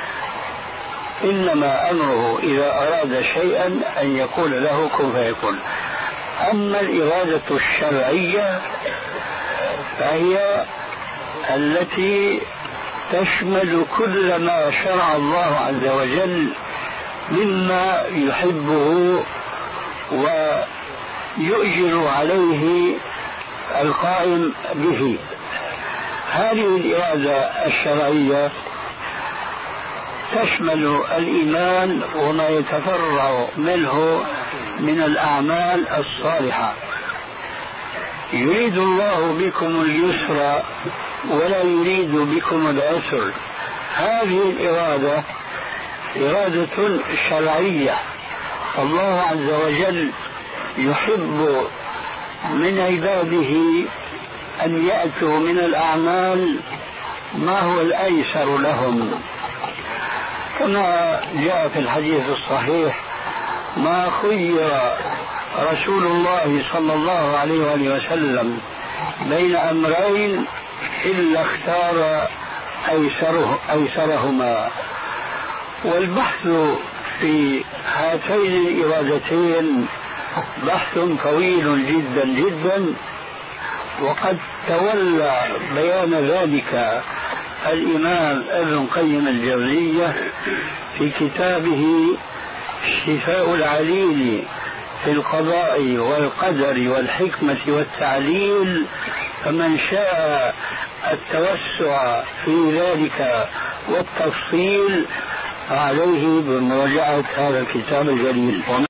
إنما أمره إذا أراد شيئا أن يقول له كن فيكون. أما الإرادة الشرعية فهي التي تشمل كل ما شرع الله عز وجل مما يحبه ويؤجر عليه القائم به. هذه الإرادة الشرعية تشمل الإيمان وما يتفرع منه من الأعمال الصالحة. يريد الله بكم اليسر ولا يريد بكم العسر. هذه الإرادة إرادة شرعية. الله عز وجل يحب من عباده أن يأتوا من الأعمال ما هو الأيسر لهم، كما جاء في الحديث الصحيح: ما خير رسول الله صلى الله عليه وآله وسلم بين أمرين إلا اختار أيسره أيسرهما. والبحث في هاتين الإرادتين بحث طويل جدا جدا، وقد تولى بيان ذلك الإمام ابن قيم الجوزية في كتابه شفاء العليل في القضاء والقدر والحكمة والتعليل. فمن شاء التوسع في ذلك والتفصيل عليه بمراجعة هذا الكتاب الجليل.